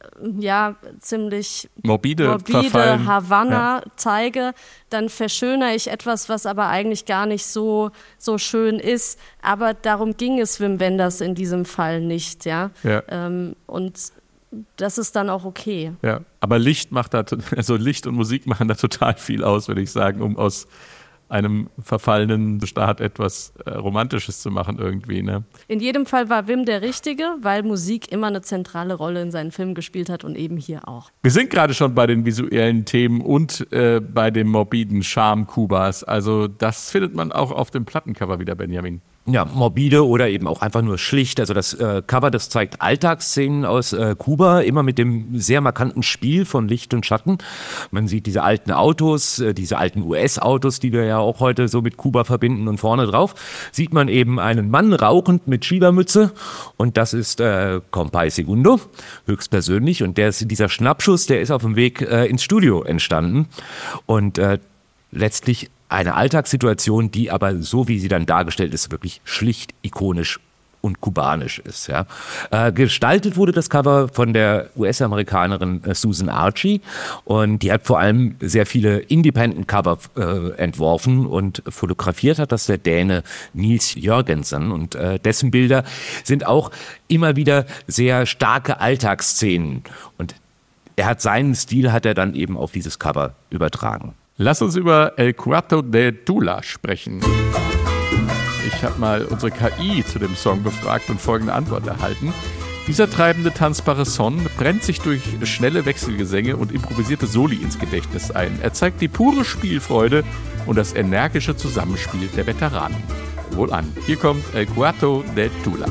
ziemlich morbide Havanna zeige, dann verschönere ich etwas, was aber eigentlich gar nicht so schön ist. Aber darum ging es Wim Wenders in diesem Fall nicht, und das ist dann auch okay. Ja, aber Licht und Musik machen da total viel aus, würde ich sagen, um aus einem verfallenen Staat etwas Romantisches zu machen irgendwie. Ne? In jedem Fall war Wim der Richtige, weil Musik immer eine zentrale Rolle in seinen Filmen gespielt hat und eben hier auch. Wir sind gerade schon bei den visuellen Themen und bei dem morbiden Charme Kubas. Also das findet man auch auf dem Plattencover wieder, Benjamin. Ja, morbide oder eben auch einfach nur schlicht. Also das Cover, das zeigt Alltagsszenen aus Kuba, immer mit dem sehr markanten Spiel von Licht und Schatten. Man sieht diese alten Autos, diese alten US-Autos, die wir ja auch heute so mit Kuba verbinden, und vorne drauf sieht man eben einen Mann rauchend mit Schiebermütze, und das ist Compay Segundo, höchstpersönlich, und dieser Schnappschuss, der ist auf dem Weg ins Studio entstanden, und letztlich eine Alltagssituation, die aber, so wie sie dann dargestellt ist, wirklich schlicht ikonisch und kubanisch ist. Ja. Gestaltet wurde das Cover von der US-Amerikanerin Susan Archie, und die hat vor allem sehr viele Independent-Cover entworfen, und fotografiert hat das der Däne Niels Jørgensen, und dessen Bilder sind auch immer wieder sehr starke Alltagsszenen, und seinen Stil hat er dann eben auf dieses Cover übertragen. Lass uns über El Cuarto de Tula sprechen. Ich habe mal unsere KI zu dem Song befragt und folgende Antwort erhalten. Dieser treibende, tanzbare Song brennt sich durch schnelle Wechselgesänge und improvisierte Soli ins Gedächtnis ein. Er zeigt die pure Spielfreude und das energische Zusammenspiel der Veteranen. Wohl an. Hier kommt El Cuarto de Tula.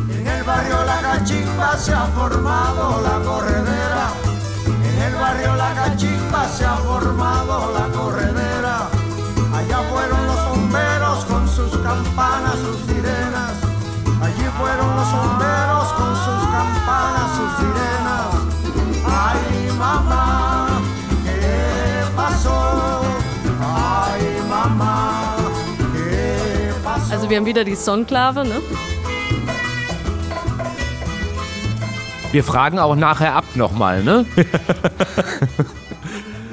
En el barrio La Cachimba se ha formado la corredera. Allá fueron los bomberos con sus campanas, sus sirenas. Allí fueron los bomberos con sus campanas, sus sirenas. Ay, mamá, ¿qué pasó? Ay, mamá, ¿qué pasó? Also wir haben wieder die Sonnenklave, ne? Wir fragen auch nachher ab nochmal, ne?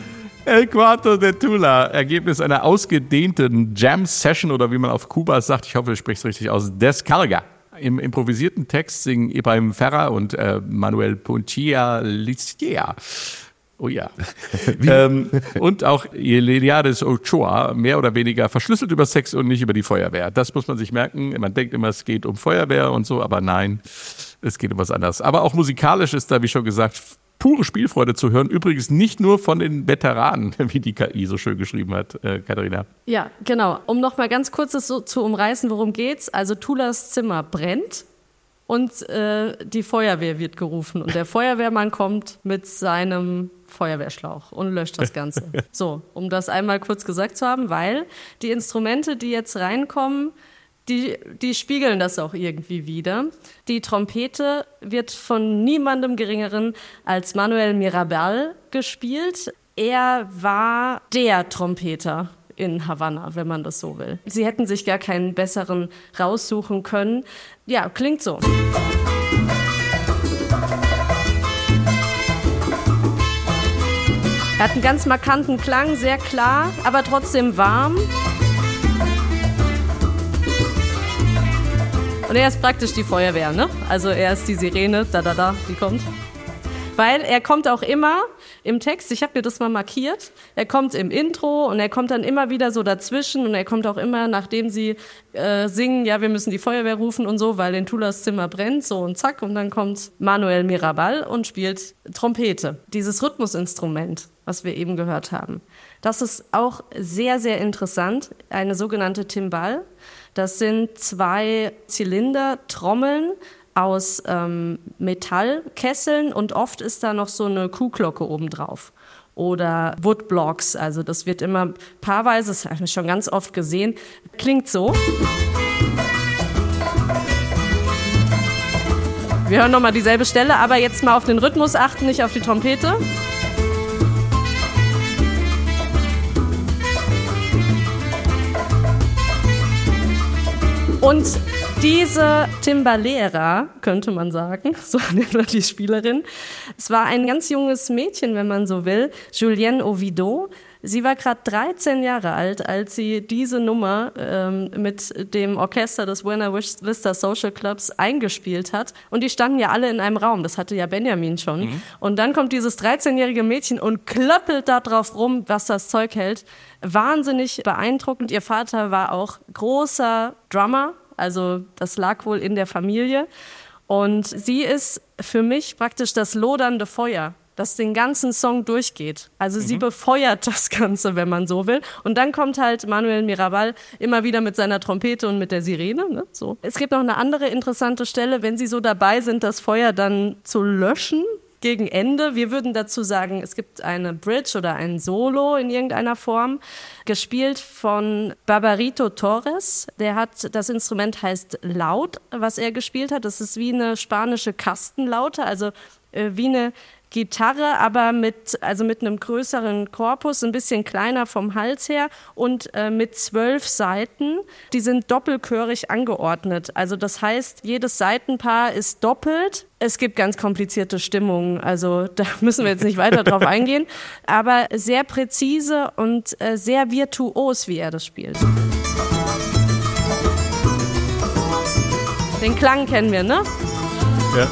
El Cuarto de Tula, Ergebnis einer ausgedehnten Jam-Session oder wie man auf Kuba sagt, ich hoffe, ich spreche es richtig aus, Descarga. Im improvisierten Text singen Ibrahim Ferrer und Manuel Ponchilla-Listia. Oh ja. Und auch Eliades Ochoa, mehr oder weniger verschlüsselt über Sex und nicht über die Feuerwehr. Das muss man sich merken. Man denkt immer, es geht um Feuerwehr und so, aber nein, es geht um was anderes. Aber auch musikalisch ist da, wie schon gesagt, pure Spielfreude zu hören. Übrigens nicht nur von den Veteranen, wie die KI so schön geschrieben hat, Katharina. Ja, genau. Um noch mal ganz kurz das so zu umreißen, worum geht's? Also Tulas Zimmer brennt und die Feuerwehr wird gerufen. Und der Feuerwehrmann kommt mit seinem Feuerwehrschlauch und löscht das Ganze. So, um das einmal kurz gesagt zu haben, weil die Instrumente, die jetzt reinkommen, die spiegeln das auch irgendwie wieder. Die Trompete wird von niemandem Geringeren als Manuel Mirabal gespielt. Er war der Trompeter in Havanna, wenn man das so will. Sie hätten sich gar keinen besseren raussuchen können. Ja, klingt so. Er hat einen ganz markanten Klang, sehr klar, aber trotzdem warm. Und er ist praktisch die Feuerwehr, ne? Also er ist die Sirene, die kommt. Weil er kommt auch immer im Text, ich habe mir das mal markiert, er kommt im Intro und er kommt dann immer wieder so dazwischen und er kommt auch immer, nachdem sie singen, ja, wir müssen die Feuerwehr rufen und so, weil in Tulas Zimmer brennt, so und zack, und dann kommt Manuel Mirabal und spielt Trompete. Dieses Rhythmusinstrument, was wir eben gehört haben, das ist auch sehr, sehr interessant, eine sogenannte Timbal. Das sind 2 Zylinder-Trommeln aus Metallkesseln und oft ist da noch so eine Kuhglocke obendrauf. Oder Woodblocks, also das wird immer paarweise, das habe ich schon ganz oft gesehen, klingt so. Wir hören nochmal dieselbe Stelle, aber jetzt mal auf den Rhythmus achten, nicht auf die Trompete. Und diese Timbalera, könnte man sagen, so nennt die Spielerin, es war ein ganz junges Mädchen, wenn man so will, Julienne Ovido. Sie war gerade 13 Jahre alt, als sie diese Nummer mit dem Orchester des Buena Vista Social Clubs eingespielt hat. Und die standen ja alle in einem Raum, das hatte ja Benjamin schon. Mhm. Und dann kommt dieses 13-jährige Mädchen und klöppelt da drauf rum, was das Zeug hält. Wahnsinnig beeindruckend. Ihr Vater war auch großer Drummer. Also das lag wohl in der Familie. Und sie ist für mich praktisch das lodernde Feuer, das den ganzen Song durchgeht. Also sie befeuert das Ganze, wenn man so will. Und dann kommt halt Manuel Mirabal immer wieder mit seiner Trompete und mit der Sirene. Ne? So. Es gibt noch eine andere interessante Stelle, wenn sie so dabei sind, das Feuer dann zu löschen. Gegen Ende. Wir würden dazu sagen, es gibt eine Bridge oder ein Solo in irgendeiner Form, gespielt von Barbarito Torres. Das Instrument heißt Laut, was er gespielt hat. Das ist wie eine spanische Kastenlaute, also wie eine Gitarre, aber mit einem größeren Korpus, ein bisschen kleiner vom Hals her und mit 12 Saiten. Die sind doppelchörig angeordnet. Also das heißt, jedes Saitenpaar ist doppelt. Es gibt ganz komplizierte Stimmungen, also da müssen wir jetzt nicht weiter drauf eingehen, aber sehr präzise und sehr virtuos, wie er das spielt. Den Klang kennen wir, ne? Ja.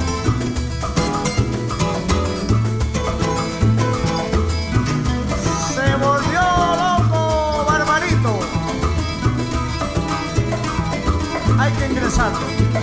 Hay que ingresarlo.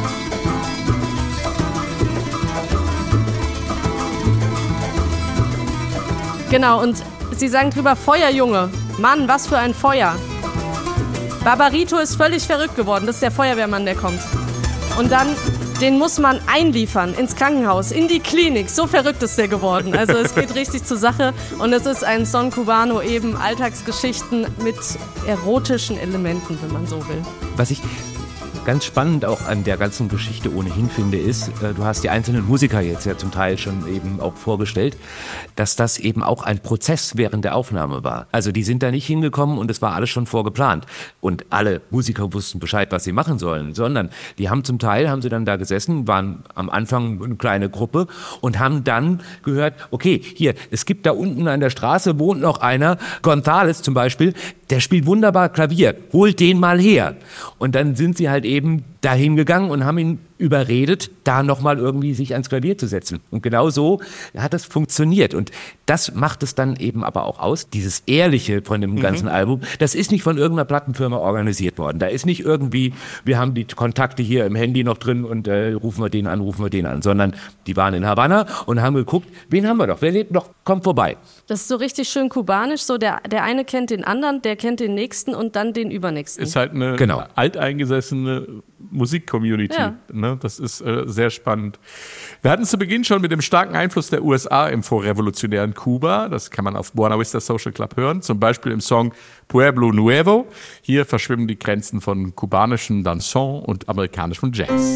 Genau, und sie sagen drüber, Feuerjunge. Mann, was für ein Feuer. Barbarito ist völlig verrückt geworden. Das ist der Feuerwehrmann, der kommt. Und dann, den muss man einliefern ins Krankenhaus, in die Klinik. So verrückt ist der geworden. Also es geht richtig zur Sache. Und es ist ein Son Cubano, eben Alltagsgeschichten mit erotischen Elementen, wenn man so will. Was ich ganz spannend auch an der ganzen Geschichte ohnehin finde, ist, du hast die einzelnen Musiker jetzt ja zum Teil schon eben auch vorgestellt, dass das eben auch ein Prozess während der Aufnahme war. Also die sind da nicht hingekommen und es war alles schon vorgeplant. Und alle Musiker wussten Bescheid, was sie machen sollen, sondern die haben zum Teil, haben sie dann da gesessen, waren am Anfang eine kleine Gruppe und haben dann gehört, okay, hier, es gibt da unten an der Straße wohnt noch einer, González zum Beispiel, der spielt wunderbar Klavier, holt den mal her. Und dann sind sie halt eben dahin gegangen und haben ihn überredet, da nochmal irgendwie sich ans Klavier zu setzen. Und genau so hat das funktioniert. Und das macht es dann eben aber auch aus, dieses Ehrliche von dem ganzen Album. Das ist nicht von irgendeiner Plattenfirma organisiert worden. Da ist nicht irgendwie, wir haben die Kontakte hier im Handy noch drin und rufen wir den an, sondern die waren in Havanna und haben geguckt, wen haben wir doch, wer lebt noch, kommt vorbei. Das ist so richtig schön kubanisch, so der eine kennt den anderen, der kennt den nächsten und dann den übernächsten. Ist halt eine alteingesessene Musik-Community. Ja. Ne? Das ist sehr spannend. Wir hatten zu Beginn schon mit dem starken Einfluss der USA im vorrevolutionären Kuba. Das kann man auf Buena Vista Social Club hören. Zum Beispiel im Song Pueblo Nuevo. Hier verschwimmen die Grenzen von kubanischem Danzón und amerikanischem Jazz.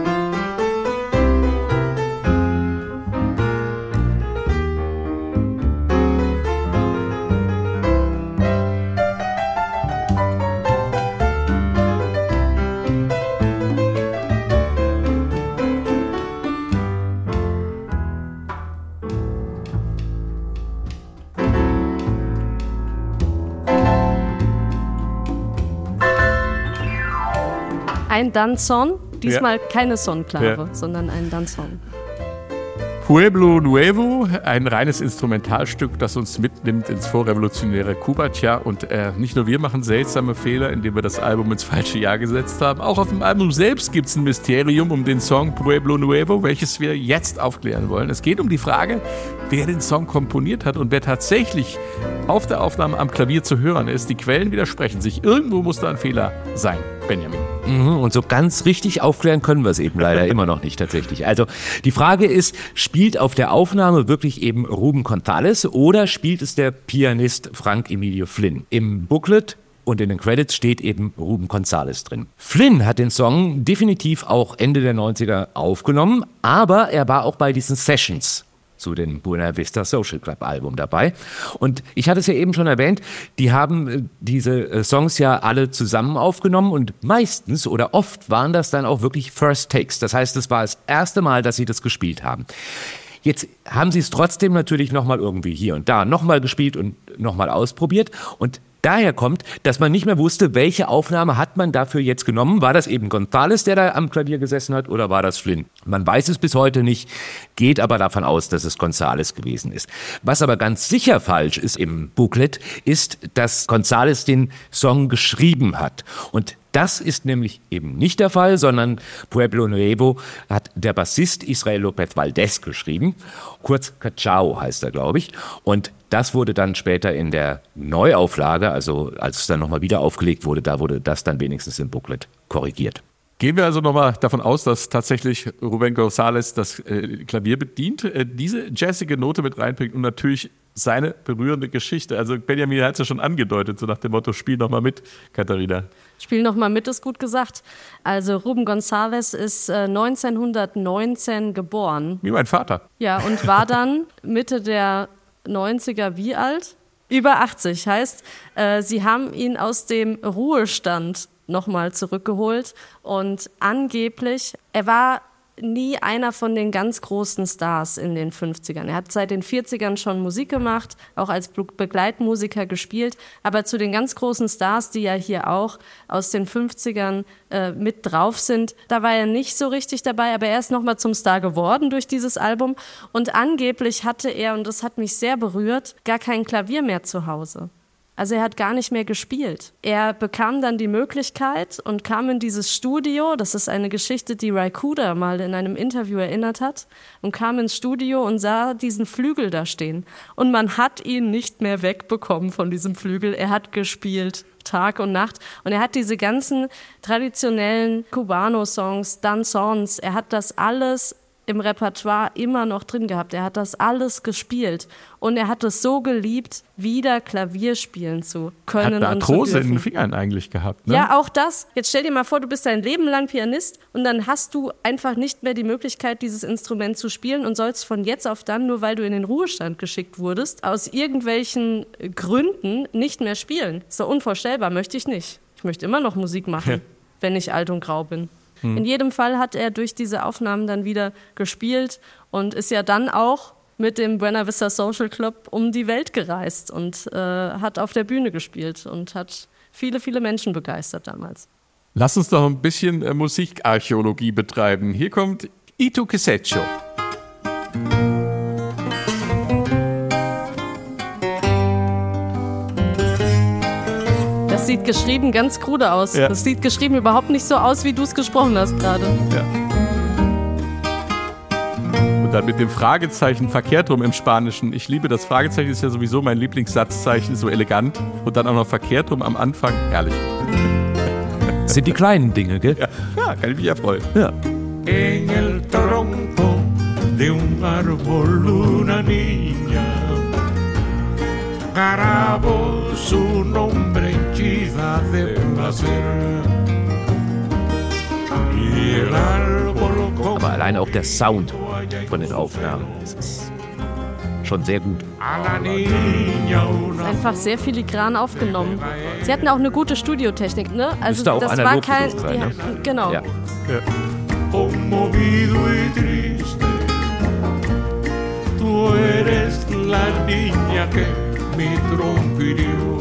Ein Danzón, diesmal keine Sonklave, sondern ein Danzón. Pueblo Nuevo, ein reines Instrumentalstück, das uns mitnimmt ins vorrevolutionäre Kuba. Tja, und nicht nur wir machen seltsame Fehler, indem wir das Album ins falsche Jahr gesetzt haben. Auch auf dem Album selbst gibt es ein Mysterium um den Song Pueblo Nuevo, welches wir jetzt aufklären wollen. Es geht um die Frage, wer den Song komponiert hat und wer tatsächlich auf der Aufnahme am Klavier zu hören ist. Die Quellen widersprechen sich. Irgendwo muss da ein Fehler sein, Benjamin. Und so ganz richtig aufklären können wir es eben leider immer noch nicht tatsächlich. Also die Frage ist, spielt auf der Aufnahme wirklich eben Rubén González oder spielt es der Pianist Frank Emilio Flynn? Im Booklet und in den Credits steht eben Rubén González drin. Flynn hat den Song definitiv auch Ende der 90er aufgenommen, aber er war auch bei diesen Sessions zu dem Buena Vista Social Club Album dabei. Und ich hatte es ja eben schon erwähnt, die haben diese Songs ja alle zusammen aufgenommen und meistens oder oft waren das dann auch wirklich First Takes. Das heißt, es war das erste Mal, dass sie das gespielt haben. Jetzt haben sie es trotzdem natürlich nochmal irgendwie hier und da nochmal gespielt und nochmal ausprobiert und daher kommt, dass man nicht mehr wusste, welche Aufnahme hat man dafür jetzt genommen. War das eben González, der da am Klavier gesessen hat, oder war das Flynn? Man weiß es bis heute nicht, geht aber davon aus, dass es González gewesen ist. Was aber ganz sicher falsch ist im Booklet, ist, dass González den Song geschrieben hat. Und das ist nämlich eben nicht der Fall, sondern Pueblo Nuevo hat der Bassist Israel López Valdés geschrieben. Kurz Cachao heißt er, glaube ich. Und das wurde dann später in der Neuauflage, also als es dann nochmal wieder aufgelegt wurde, da wurde das dann wenigstens im Booklet korrigiert. Gehen wir also nochmal davon aus, dass tatsächlich Rubén González das Klavier bedient, diese jazzige Note mit reinbringt und natürlich seine berührende Geschichte. Also Benjamin hat es ja schon angedeutet, so nach dem Motto, spiel noch mal mit, Katharina. Spiel noch mal mit, ist gut gesagt. Also Rubén González ist 1919 geboren. Wie mein Vater. Ja, und war dann Mitte der 90er wie alt? Über 80. Heißt, sie haben ihn aus dem Ruhestand nochmal zurückgeholt und angeblich, er war nie einer von den ganz großen Stars in den 50ern. Er hat seit den 40ern schon Musik gemacht, auch als Begleitmusiker gespielt, aber zu den ganz großen Stars, die ja hier auch aus den 50ern mit drauf sind, da war er nicht so richtig dabei, aber er ist nochmal zum Star geworden durch dieses Album und angeblich hatte er, und das hat mich sehr berührt, gar kein Klavier mehr zu Hause. Also er hat gar nicht mehr gespielt. Er bekam dann die Möglichkeit und kam in dieses Studio, das ist eine Geschichte, die Ry Cooder mal in einem Interview erinnert hat, und kam ins Studio und sah diesen Flügel da stehen. Und man hat ihn nicht mehr wegbekommen von diesem Flügel. Er hat gespielt, Tag und Nacht. Und er hat diese ganzen traditionellen Cubano-Songs, Danzons, er hat das alles im Repertoire immer noch drin gehabt. Er hat das alles gespielt und er hat es so geliebt, wieder Klavier spielen zu können. Hat eine Arthrose in den Fingern eigentlich gehabt, ne? Ja, auch das. Jetzt stell dir mal vor, du bist dein Leben lang Pianist und dann hast du einfach nicht mehr die Möglichkeit, dieses Instrument zu spielen und sollst von jetzt auf dann, nur weil du in den Ruhestand geschickt wurdest, aus irgendwelchen Gründen nicht mehr spielen. Ist doch unvorstellbar, möchte ich nicht. Ich möchte immer noch Musik machen, wenn ich alt und grau bin. In jedem Fall hat er durch diese Aufnahmen dann wieder gespielt und ist ja dann auch mit dem Buena Vista Social Club um die Welt gereist und hat auf der Bühne gespielt und hat viele, viele Menschen begeistert damals. Lass uns doch ein bisschen Musikarchäologie betreiben. Hier kommt Itu Quiseccio. Das sieht geschrieben ganz krude aus. Ja. Das sieht geschrieben überhaupt nicht so aus, wie du es gesprochen hast gerade. Ja. Und dann mit dem Fragezeichen verkehrt rum im Spanischen. Ich liebe das Fragezeichen, ist ja sowieso mein Lieblingssatzzeichen, so elegant. Und dann auch noch verkehrt rum am Anfang, herrlich. Das sind die kleinen Dinge, gell? Ja, kann ich mich ja freuen. Ja. En el tronco de un árbol una niña grabó su nombre henchida de placer. Y el árbol con Aber allein auch der Sound von den Aufnahmen, das ist schon sehr gut. a la niña una Einfach sehr filigran aufgenommen. Sie hatten auch eine gute Studiotechnik, ne? Also Müsste auch das war analog kein, gewesen sein, ne? Genau. Ja. conmovido y triste. Tú eres la niña que mi tronco hirió.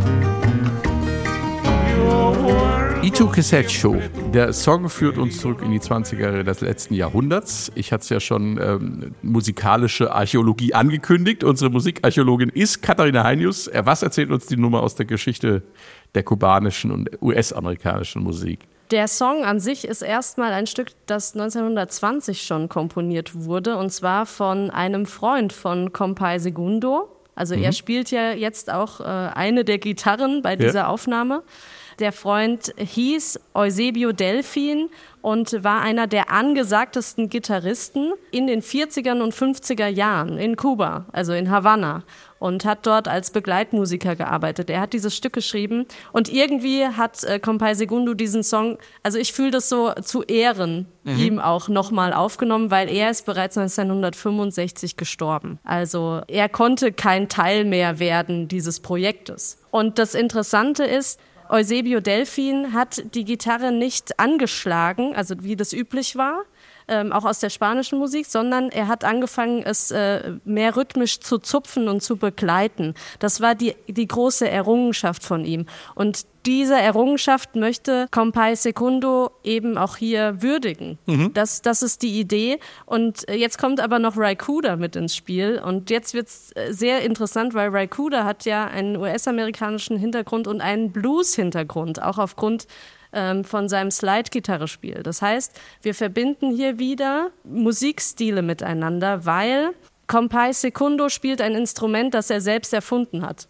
Itu Quiseccio. Der Song führt uns zurück in die 20er Jahre des letzten Jahrhunderts. Ich hatte es ja schon musikalische Archäologie angekündigt. Unsere Musikarchäologin ist Katharina Heinius. Was erzählt uns die Nummer aus der Geschichte der kubanischen und US-amerikanischen Musik? Der Song an sich ist erstmal ein Stück, das 1920 schon komponiert wurde, und zwar von einem Freund von Compay Segundo. Also er spielt ja jetzt auch eine der Gitarren bei dieser Aufnahme. Der Freund hieß Eusebio Delfin und war einer der angesagtesten Gitarristen in den 40er und 50er Jahren in Kuba, also in Havanna, und hat dort als Begleitmusiker gearbeitet. Er hat dieses Stück geschrieben und irgendwie hat Compay Segundo diesen Song, also ich fühle das so zu Ehren, ihm auch nochmal aufgenommen, weil er ist bereits 1965 gestorben. Also er konnte kein Teil mehr werden dieses Projektes. Und das Interessante ist, Eusebio Delfin hat die Gitarre nicht angeschlagen, also wie das üblich war, auch aus der spanischen Musik, sondern er hat angefangen, es mehr rhythmisch zu zupfen und zu begleiten. Das war die große Errungenschaft von ihm. Und diese Errungenschaft möchte Compay Segundo eben auch hier würdigen. Das ist die Idee. Und jetzt kommt aber noch Ry Cooder mit ins Spiel. Und jetzt wird's sehr interessant, weil Ry Cooder hat ja einen US-amerikanischen Hintergrund und einen Blues-Hintergrund, auch aufgrund von seinem Slide-Gitarrespiel. Das heißt, wir verbinden hier wieder Musikstile miteinander, weil Compay Segundo spielt ein Instrument, das er selbst erfunden hat.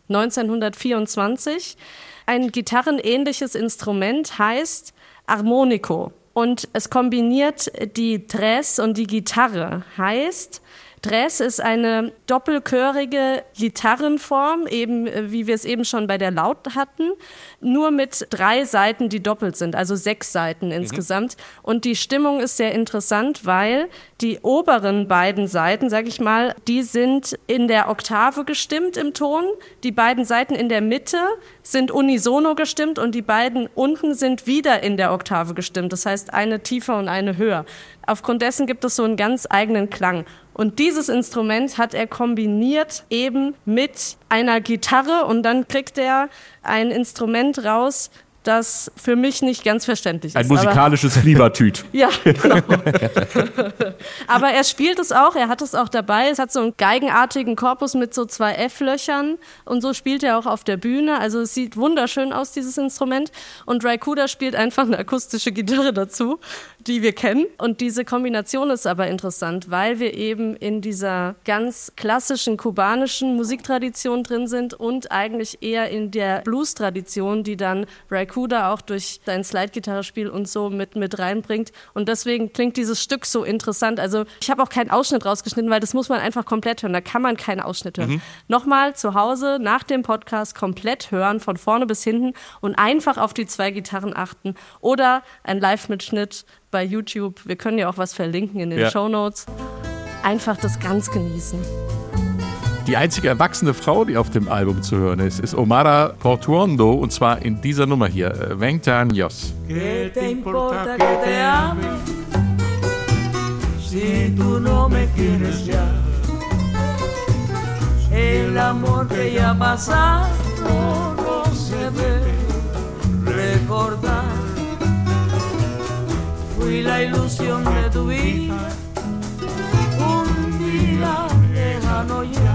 1924. Ein gitarrenähnliches Instrument heißt Armonico. Und es kombiniert die Tres und die Gitarre. Heißt, Tres ist eine doppelchörige Gitarrenform, eben wie wir es eben schon bei der Laut hatten, nur mit 3 Saiten, die doppelt sind, also 6 Saiten insgesamt. Und die Stimmung ist sehr interessant, weil die oberen beiden Saiten, sag ich mal, die sind in der Oktave gestimmt im Ton. Die beiden Saiten in der Mitte sind unisono gestimmt und die beiden unten sind wieder in der Oktave gestimmt. Das heißt, eine tiefer und eine höher. Aufgrund dessen gibt es so einen ganz eigenen Klang. Und dieses Instrument hat er kombiniert eben mit einer Gitarre und dann kriegt er ein Instrument raus, das für mich nicht ganz verständlich ist. Ein musikalisches Fliebertüt. Ja, genau. Aber er spielt es auch, er hat es auch dabei. Es hat so einen geigenartigen Korpus mit so 2 F-Löchern und so spielt er auch auf der Bühne. Also es sieht wunderschön aus, dieses Instrument. Und Ry Cooder spielt einfach eine akustische Gitarre dazu, die wir kennen. Und diese Kombination ist aber interessant, weil wir eben in dieser ganz klassischen kubanischen Musiktradition drin sind und eigentlich eher in der Blues-Tradition, die dann Ry Kuda auch durch sein Slide-Gitarrespiel und so mit reinbringt. Und deswegen klingt dieses Stück so interessant. Also ich habe auch keinen Ausschnitt rausgeschnitten, weil das muss man einfach komplett hören. Da kann man keinen Ausschnitt hören. Nochmal zu Hause nach dem Podcast komplett hören, von vorne bis hinten und einfach auf die 2 Gitarren achten. Oder ein Live-Mitschnitt bei YouTube. Wir können ja auch was verlinken in den Shownotes. Einfach das ganz genießen. Die einzige erwachsene Frau, die auf dem Album zu hören ist Omara Portuondo, und zwar in dieser Nummer hier, 20 años. ¿Qué te importa que te ame si tú no me quieres ya? El amor que ya ha pasado no se debe recordar. Fui la ilusión de tu vida, un día lejano ya.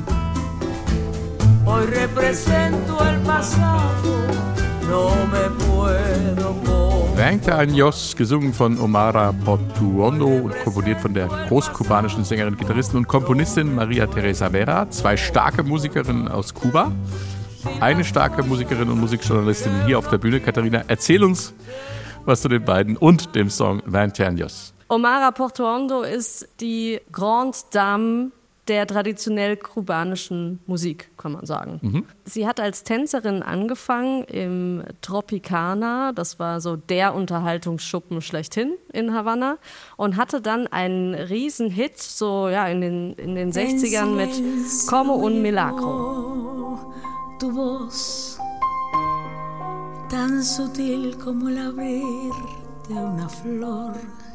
Hoy represento el pasado, no me puedo mover. 20 años, gesungen von Omara Portuondo und komponiert von der großkubanischen Sängerin, Gitarristin und Komponistin Maria Teresa Vera. 2 starke Musikerinnen aus Kuba. Eine starke Musikerin und Musikjournalistin hier auf der Bühne. Katharina, erzähl uns was zu den beiden und dem Song 20 años. Omara Portuondo ist die Grande Dame der traditionell kubanischen Musik, kann man sagen. Sie hat als Tänzerin angefangen im Tropicana, das war so der Unterhaltungsschuppen schlechthin in Havanna, und hatte dann einen riesen Hit so in den 60ern mit Como un Milagro. Tu voz tan sutil como el abrir de una flor.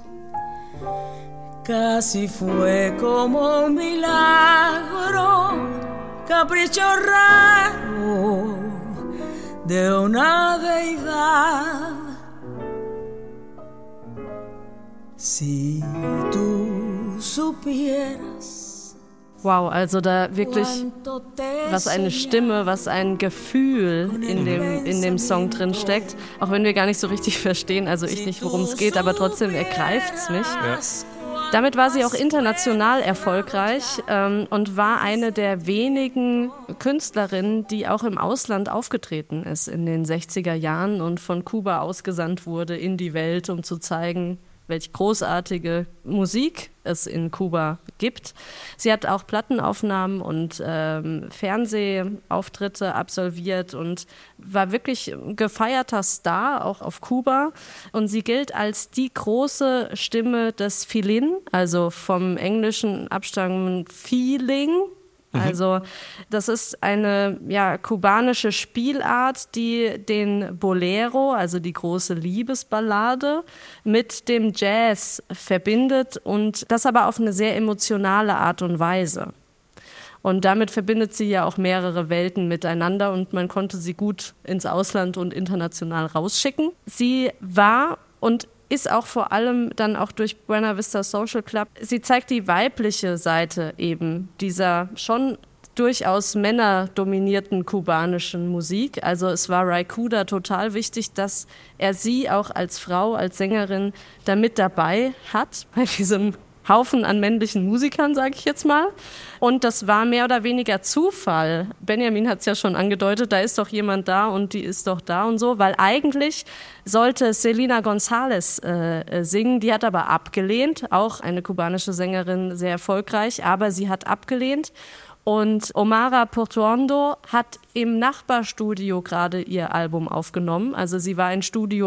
Casi fue como un milagro, capricho raro de una deidad. Si tú supieras. Wow, also da wirklich, was eine Stimme, was ein Gefühl in dem Song drin steckt. Auch wenn wir gar nicht so richtig verstehen, also ich nicht, worum es geht, aber trotzdem ergreift es mich. Ja. Damit war sie auch international erfolgreich und war eine der wenigen Künstlerinnen, die auch im Ausland aufgetreten ist in den 60er Jahren und von Kuba ausgesandt wurde in die Welt, um zu zeigen, welche großartige Musik es in Kuba gibt. Sie hat auch Plattenaufnahmen und Fernsehauftritte absolviert und war wirklich ein gefeierter Star, auch auf Kuba. Und sie gilt als die große Stimme des Filin, also vom englischen abstammenden Feeling. Also das ist eine kubanische Spielart, die den Bolero, also die große Liebesballade, mit dem Jazz verbindet und das aber auf eine sehr emotionale Art und Weise. Und damit verbindet sie ja auch mehrere Welten miteinander und man konnte sie gut ins Ausland und international rausschicken. Sie war und ist auch vor allem dann auch durch Buena Vista Social Club. Sie zeigt die weibliche Seite eben dieser schon durchaus männerdominierten kubanischen Musik. Also es war Ray Kuda total wichtig, dass er sie auch als Frau, als Sängerin da mit dabei hat bei diesem Haufen an männlichen Musikern, sage ich jetzt mal. Und das war mehr oder weniger Zufall. Benjamin hat es ja schon angedeutet, da ist doch jemand da und die ist doch da und so, weil eigentlich sollte Selena González singen, die hat aber abgelehnt, auch eine kubanische Sängerin, sehr erfolgreich, aber sie hat abgelehnt. Und Omara Portuondo hat im Nachbarstudio gerade ihr Album aufgenommen. Also sie war in Studio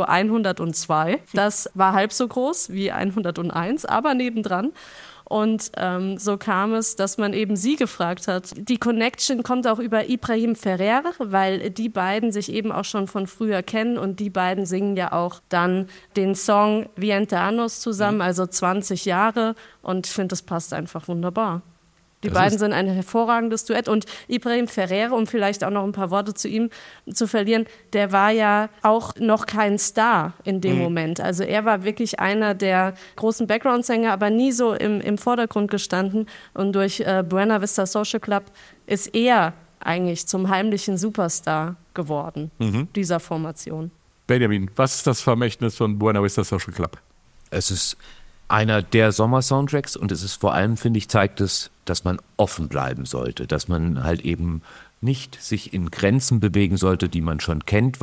102. Das war halb so groß wie 101, aber nebendran. Und so kam es, dass man eben sie gefragt hat. Die Connection kommt auch über Ibrahim Ferrer, weil die beiden sich eben auch schon von früher kennen und die beiden singen ja auch dann den Song 20 años zusammen, also 20 Jahre. Und ich finde, das passt einfach wunderbar. Die beiden sind ein hervorragendes Duett und Ibrahim Ferrer, um vielleicht auch noch ein paar Worte zu ihm zu verlieren, der war ja auch noch kein Star in dem Moment. Also er war wirklich einer der großen Background-Sänger, aber nie so im Vordergrund gestanden. Und durch Buena Vista Social Club ist er eigentlich zum heimlichen Superstar geworden, dieser Formation. Benjamin, was ist das Vermächtnis von Buena Vista Social Club? Es ist einer der Sommer-Soundtracks und es ist vor allem, finde ich, zeigt es, dass man offen bleiben sollte, dass man halt eben nicht sich in Grenzen bewegen sollte, die man schon kennt, was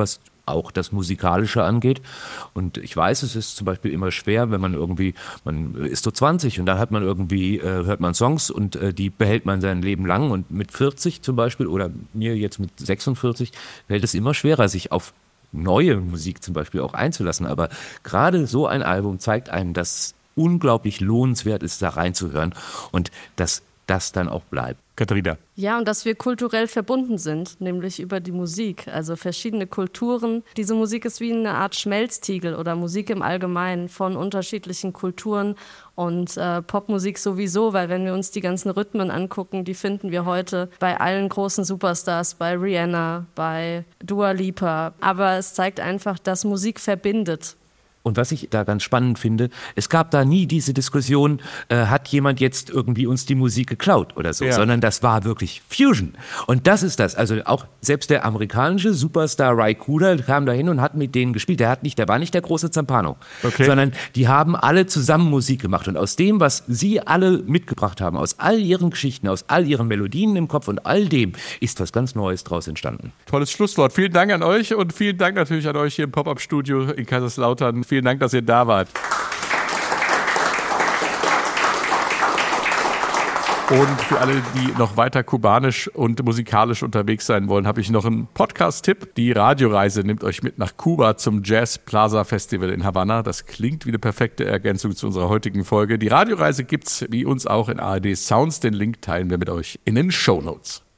auch das Musikalische angeht. Und ich weiß, es ist zum Beispiel immer schwer, wenn man ist so 20 und dann hat man hört man Songs und die behält man sein Leben lang. Und mit 40 zum Beispiel oder mir jetzt mit 46 fällt es immer schwerer, sich auf neue Musik zum Beispiel auch einzulassen. Aber gerade so ein Album zeigt einem, dass unglaublich lohnenswert ist, da reinzuhören und dass das dann auch bleibt. Katharina. Ja, und dass wir kulturell verbunden sind, nämlich über die Musik. Also verschiedene Kulturen. Diese Musik ist wie eine Art Schmelztiegel oder Musik im Allgemeinen von unterschiedlichen Kulturen und Popmusik sowieso, weil wenn wir uns die ganzen Rhythmen angucken, die finden wir heute bei allen großen Superstars, bei Rihanna, bei Dua Lipa. Aber es zeigt einfach, dass Musik verbindet. Und was ich da ganz spannend finde, es gab da nie diese Diskussion, hat jemand jetzt irgendwie uns die Musik geklaut oder so, sondern das war wirklich Fusion. Und das ist das. Also auch selbst der amerikanische Superstar Ry Cooder kam da hin und hat mit denen gespielt. Der war nicht der große Zampano, sondern die haben alle zusammen Musik gemacht. Und aus dem, was sie alle mitgebracht haben, aus all ihren Geschichten, aus all ihren Melodien im Kopf und all dem, ist was ganz Neues draus entstanden. Tolles Schlusswort. Vielen Dank an euch und vielen Dank natürlich an euch hier im Pop-Up-Studio in Kaiserslautern. Vielen Dank, dass ihr da wart. Und für alle, die noch weiter kubanisch und musikalisch unterwegs sein wollen, habe ich noch einen Podcast-Tipp. Die Radioreise nimmt euch mit nach Kuba zum Jazz Plaza Festival in Havanna. Das klingt wie eine perfekte Ergänzung zu unserer heutigen Folge. Die Radioreise gibt's wie uns auch in ARD Sounds. Den Link teilen wir mit euch in den Shownotes.